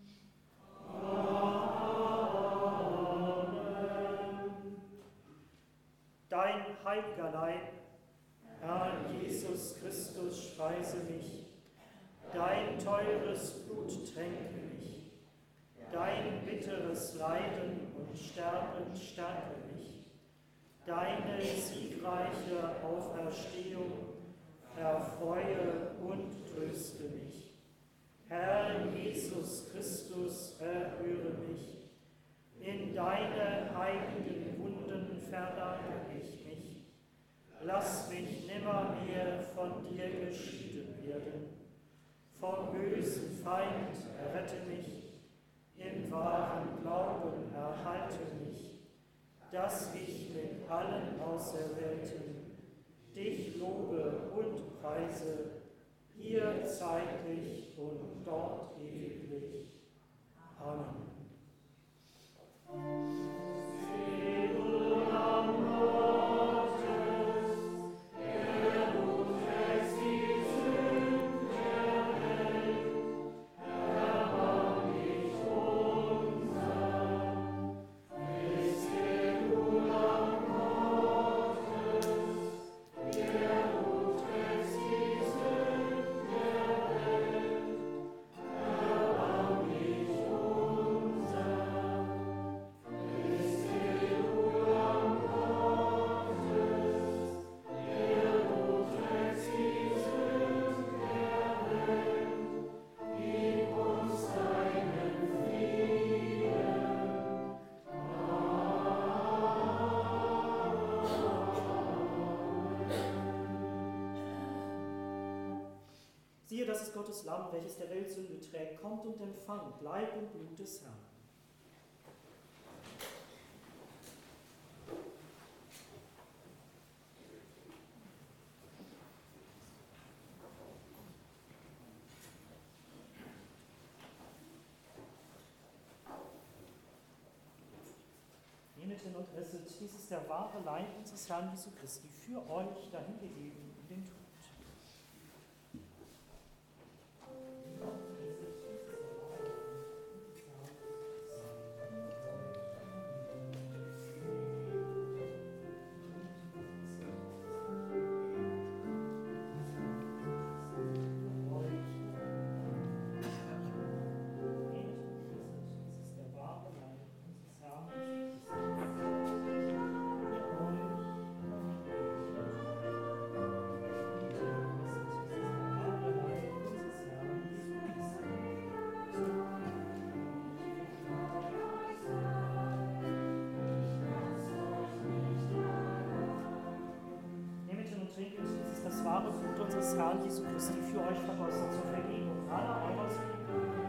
Amen. Dein heiliger Leib, Herr Jesus Christus, speise mich. Dein teures Blut tränke mich. Dein bitteres Leiden und Sterben stärke mich. Deine siegreiche Auferstehung erfreue und tröste mich. Herr Jesus Christus, erhöre mich. In deine heiligen Wunden verlagere ich mich. Lass mich nimmermehr von dir geschieden werden. Vom bösen Feind errette mich. Im wahren Glauben erhalte mich, dass ich mit allen Auserwählten dich lobe und preise, hier zeitlich und dort ewiglich. Amen. Siehe, das ist Gottes Lamm, welches der Welt Sünde trägt. Kommt und empfangt Leib und Blut des Herrn. Nehmet hin und esset, dies ist der wahre Leib unseres Herrn Jesu Christi, für euch dahingegeben in den Tod. Das wahre Blut unseres Herrn Jesu Christi für euch vergossen zur Vergebung aller eurer Sünden.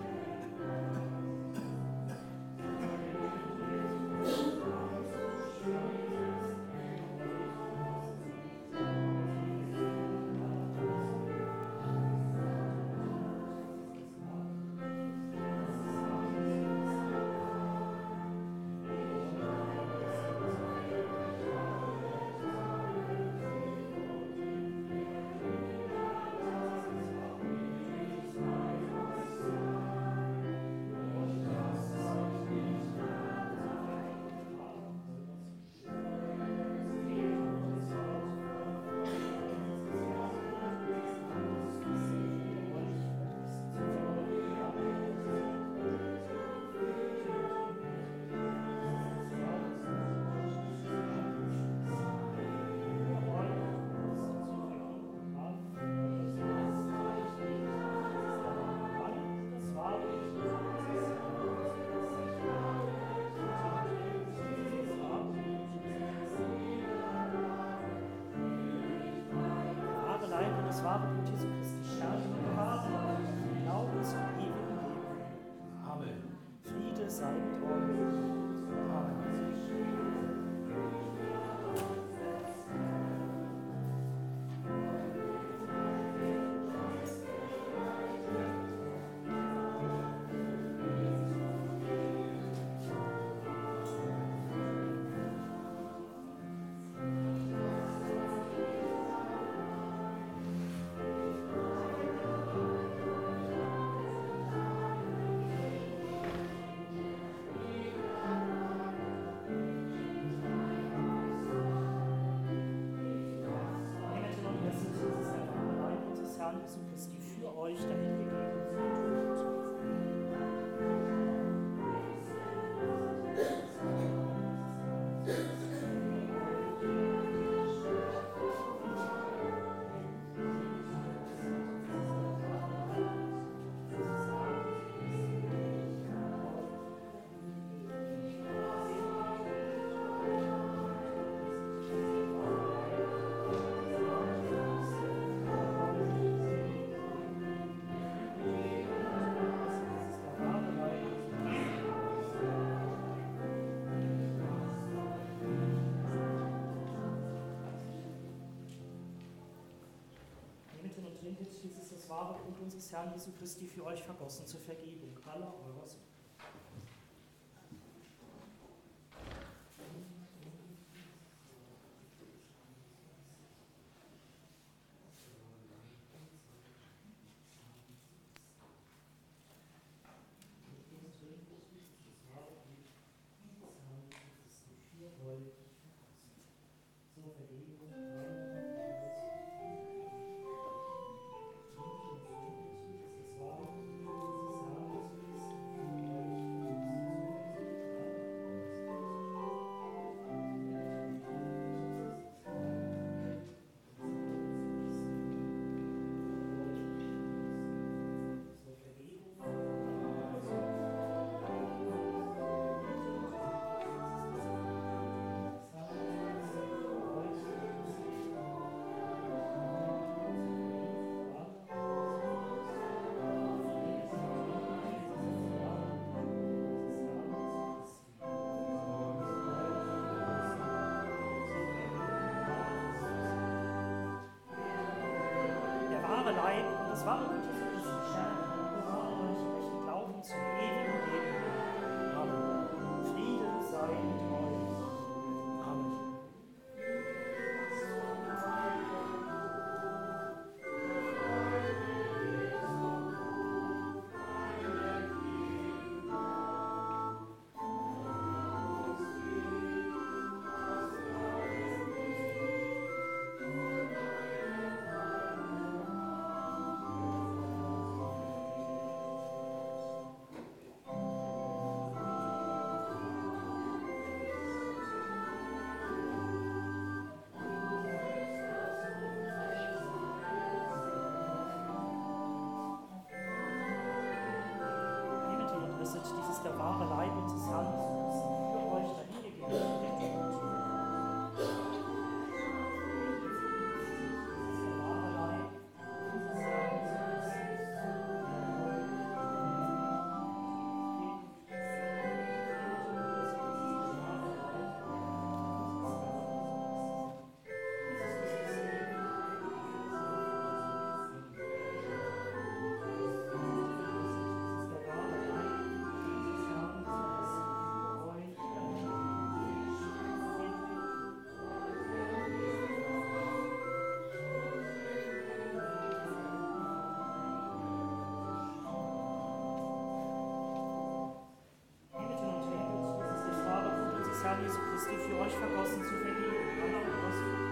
Das wahre Blut Jesu Christi, Herrn und Vater, Glauben zum ewigen Leben.
Amen.
Friede sei mit euch. Amen. Jesu Christi für euch dahingegeben. Dies ist das wahre Blut unseres Herrn Jesu Christi für euch vergossen zur Vergebung aller eurer Sünden. Leib und das wahre Blut Jesu Christi, Herr, bewahre euch rechten Glauben zum ewigen Leben. Amen. Friede sei mit euch. ist der wahre Leib unseres Herrn Jesus Christi für euch dahingegeben. Herrn Jesu Christi für euch vergossen zu vergeben. Aller Apostel.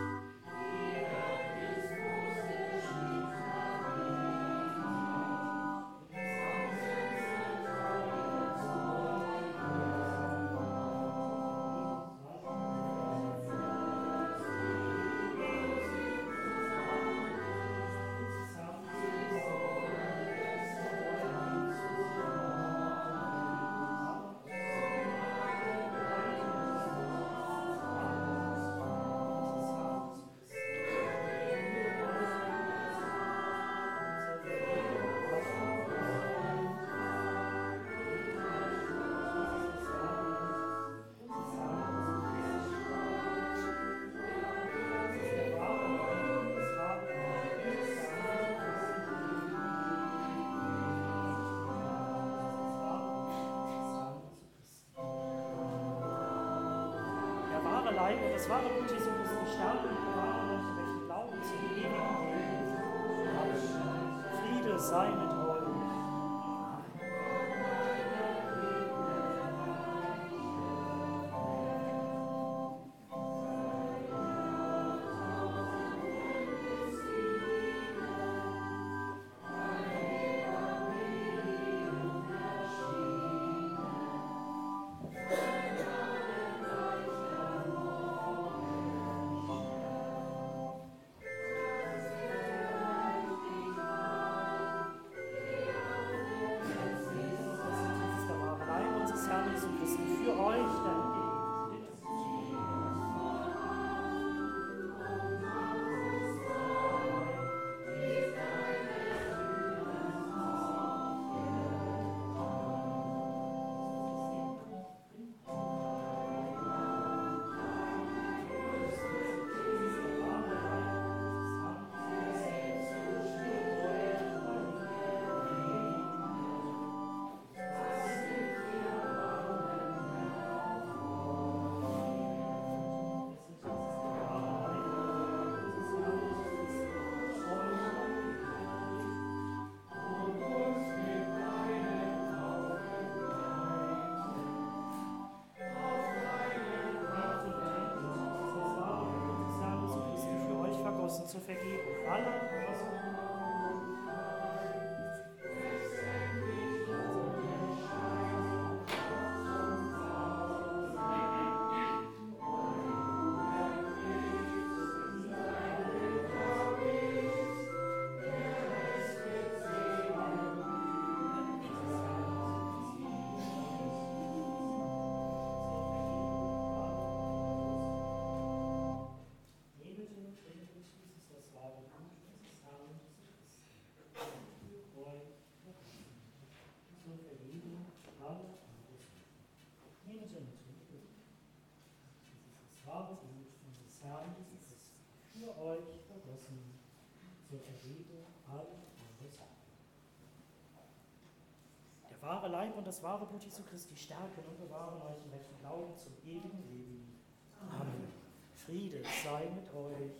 Leib und das wahre Blut Jesu Christi sterben und bewahren euch in welchen Glauben zum ewigen Leben. Friede sei mit euch. Zur Vergebung aller für euch vergossen zur Vergebung aller unserer Sünden. Der wahre Leib und das wahre Blut Jesu Christi stärken und bewahren euch in rechten Glauben zum ewigen Leben. Amen. Friede sei mit euch.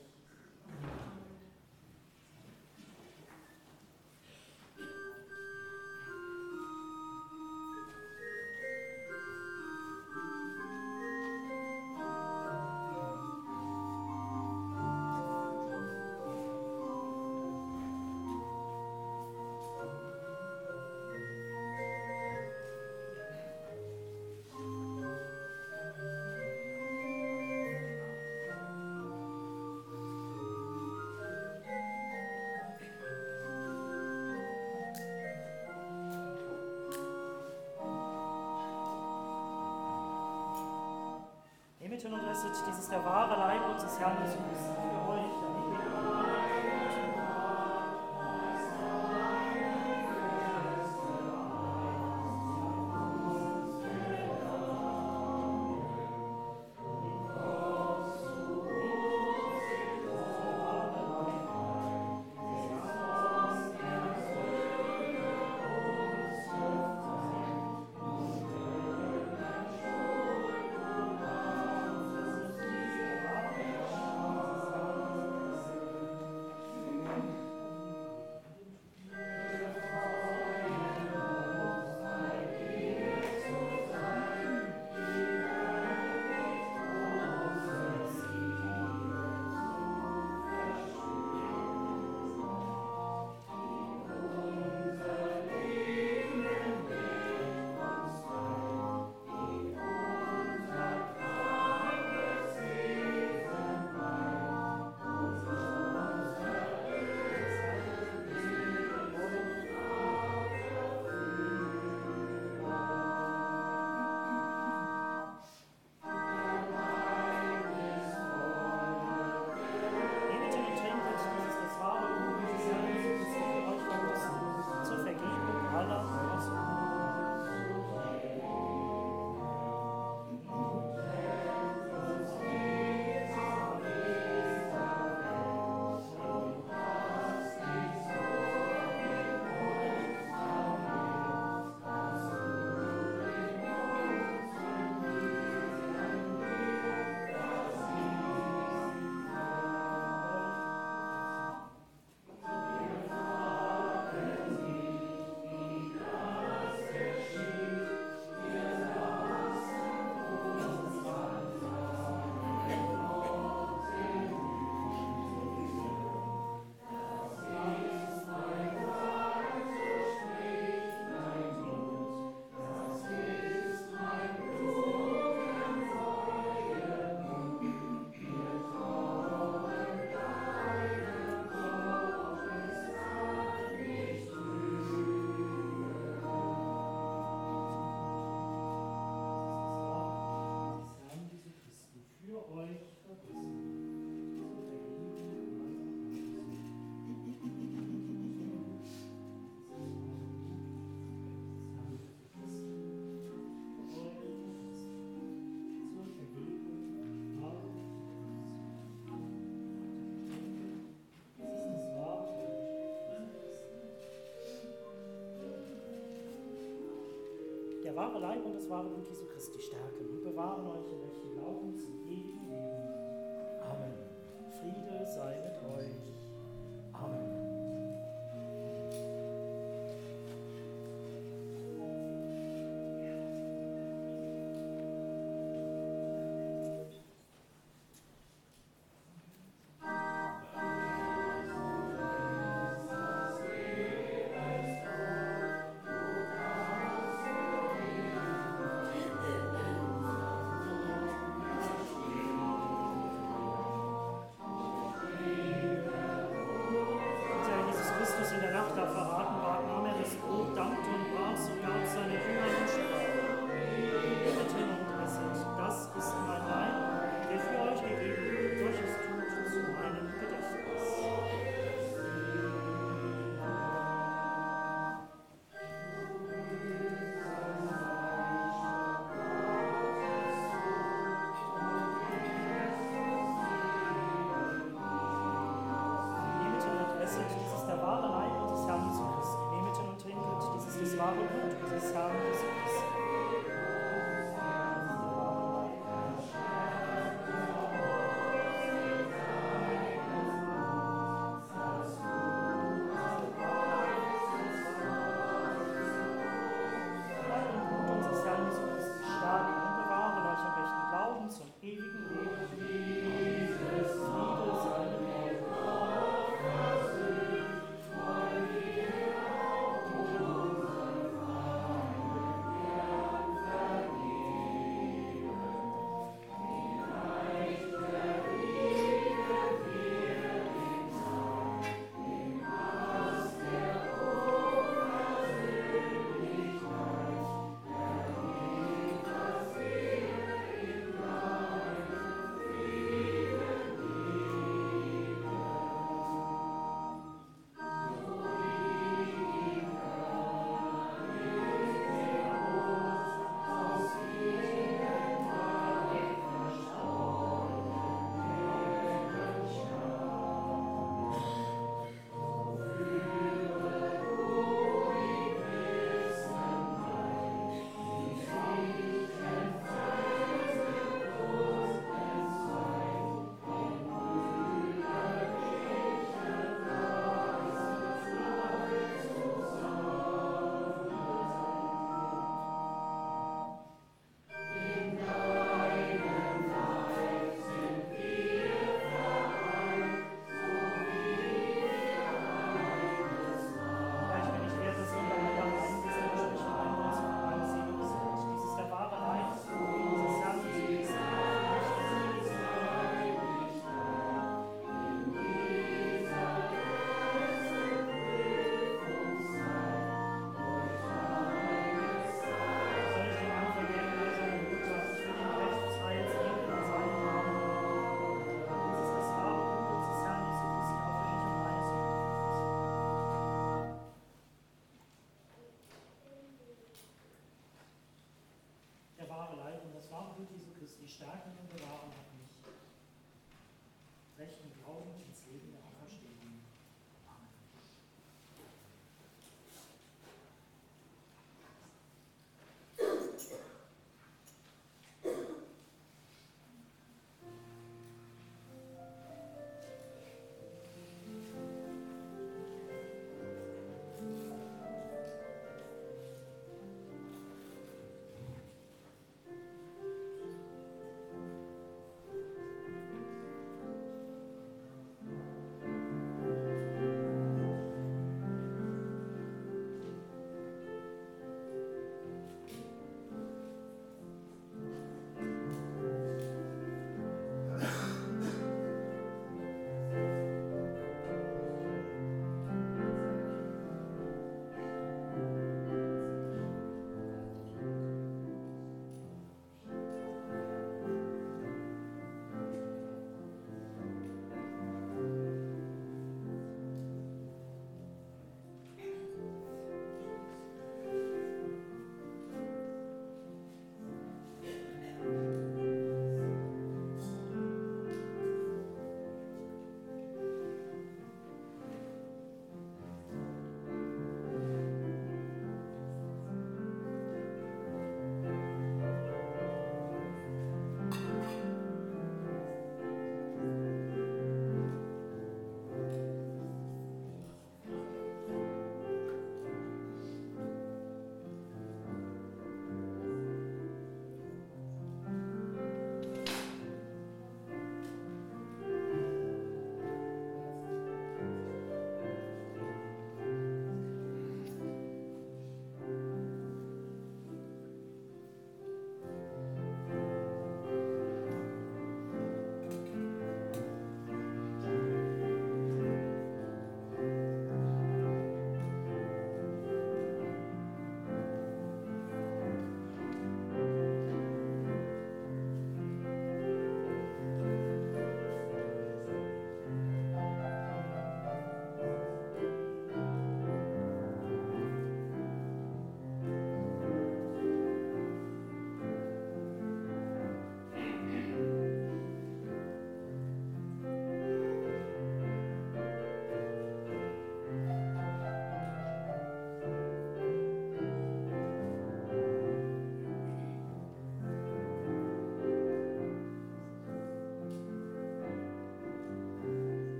Nehmet hin und esset, dies ist der wahre Leib unseres Herrn Jesus Christi für euch, damit wir der wahre Leib und das wahre Blut Jesu Christi stärken und bewahren euch in rechten Glaubens und ewigen Leben. Amen. Friede sei mit euch. Amen. Leiden, das warme Blut Jesu Christi stärken und bewahren hat mich. Rechten Glauben ins Leben der Auferstehung. Amen.
Amen.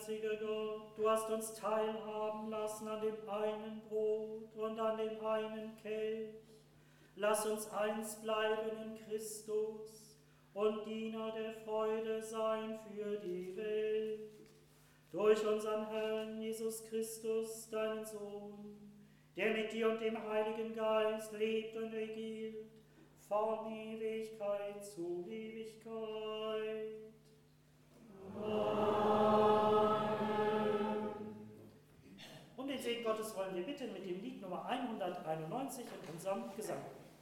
Barmherziger Gott, du hast uns teilhaben lassen an dem einen Brot und an dem einen Kelch. Lass uns eins bleiben in Christus und Diener der Freude sein für die Welt. Durch unseren Herrn Jesus Christus, deinen Sohn, der mit dir und dem Heiligen Geist lebt und regiert, von Ewigkeit zu Ewigkeit. Amen. Um den Segen Gottes wollen wir bitten mit dem Lied Nummer 191 in unserem Gesang.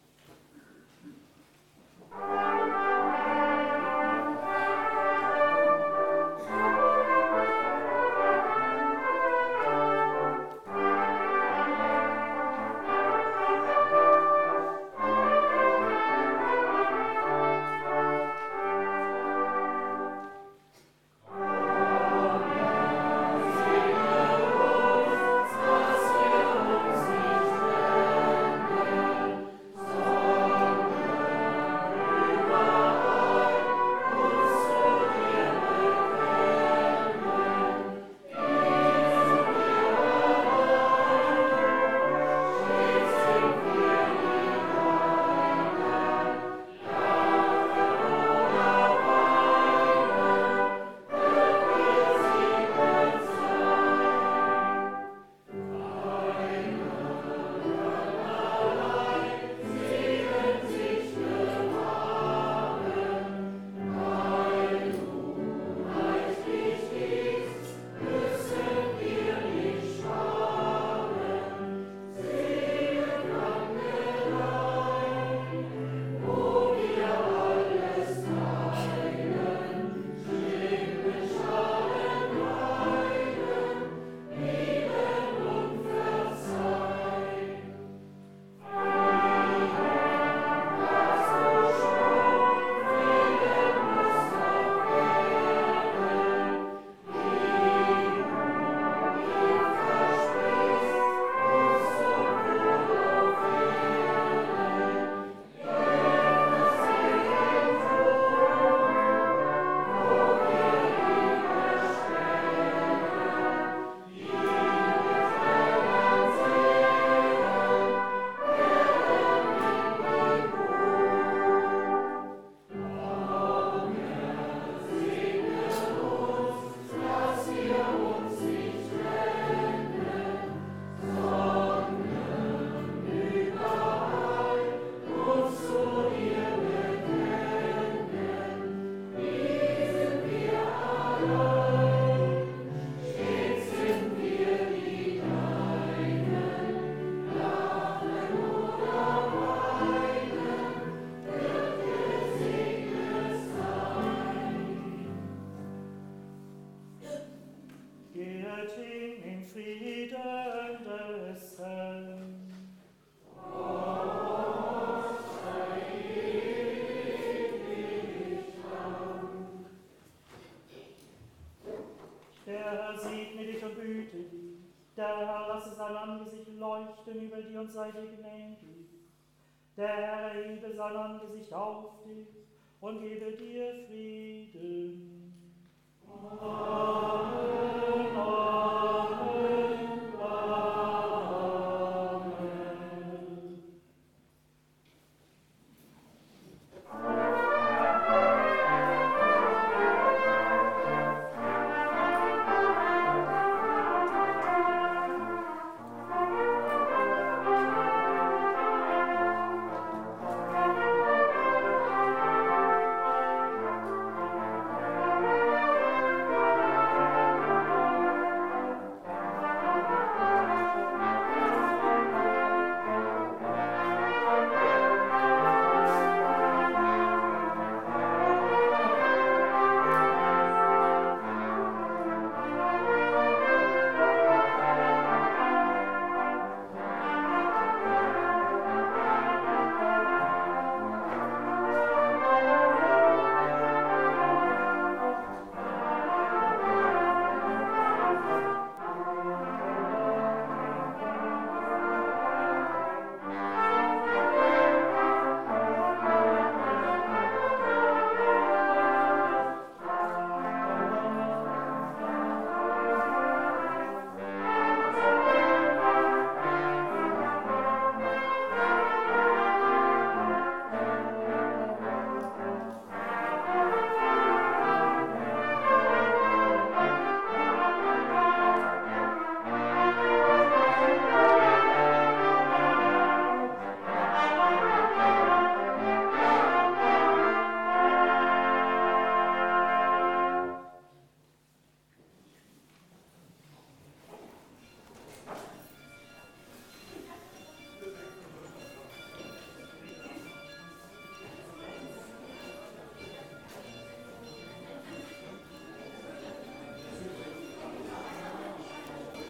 Und sei dir gnädig. Der Herr erhebe sein Angesicht auf dich und gebe dir Frieden. Amen.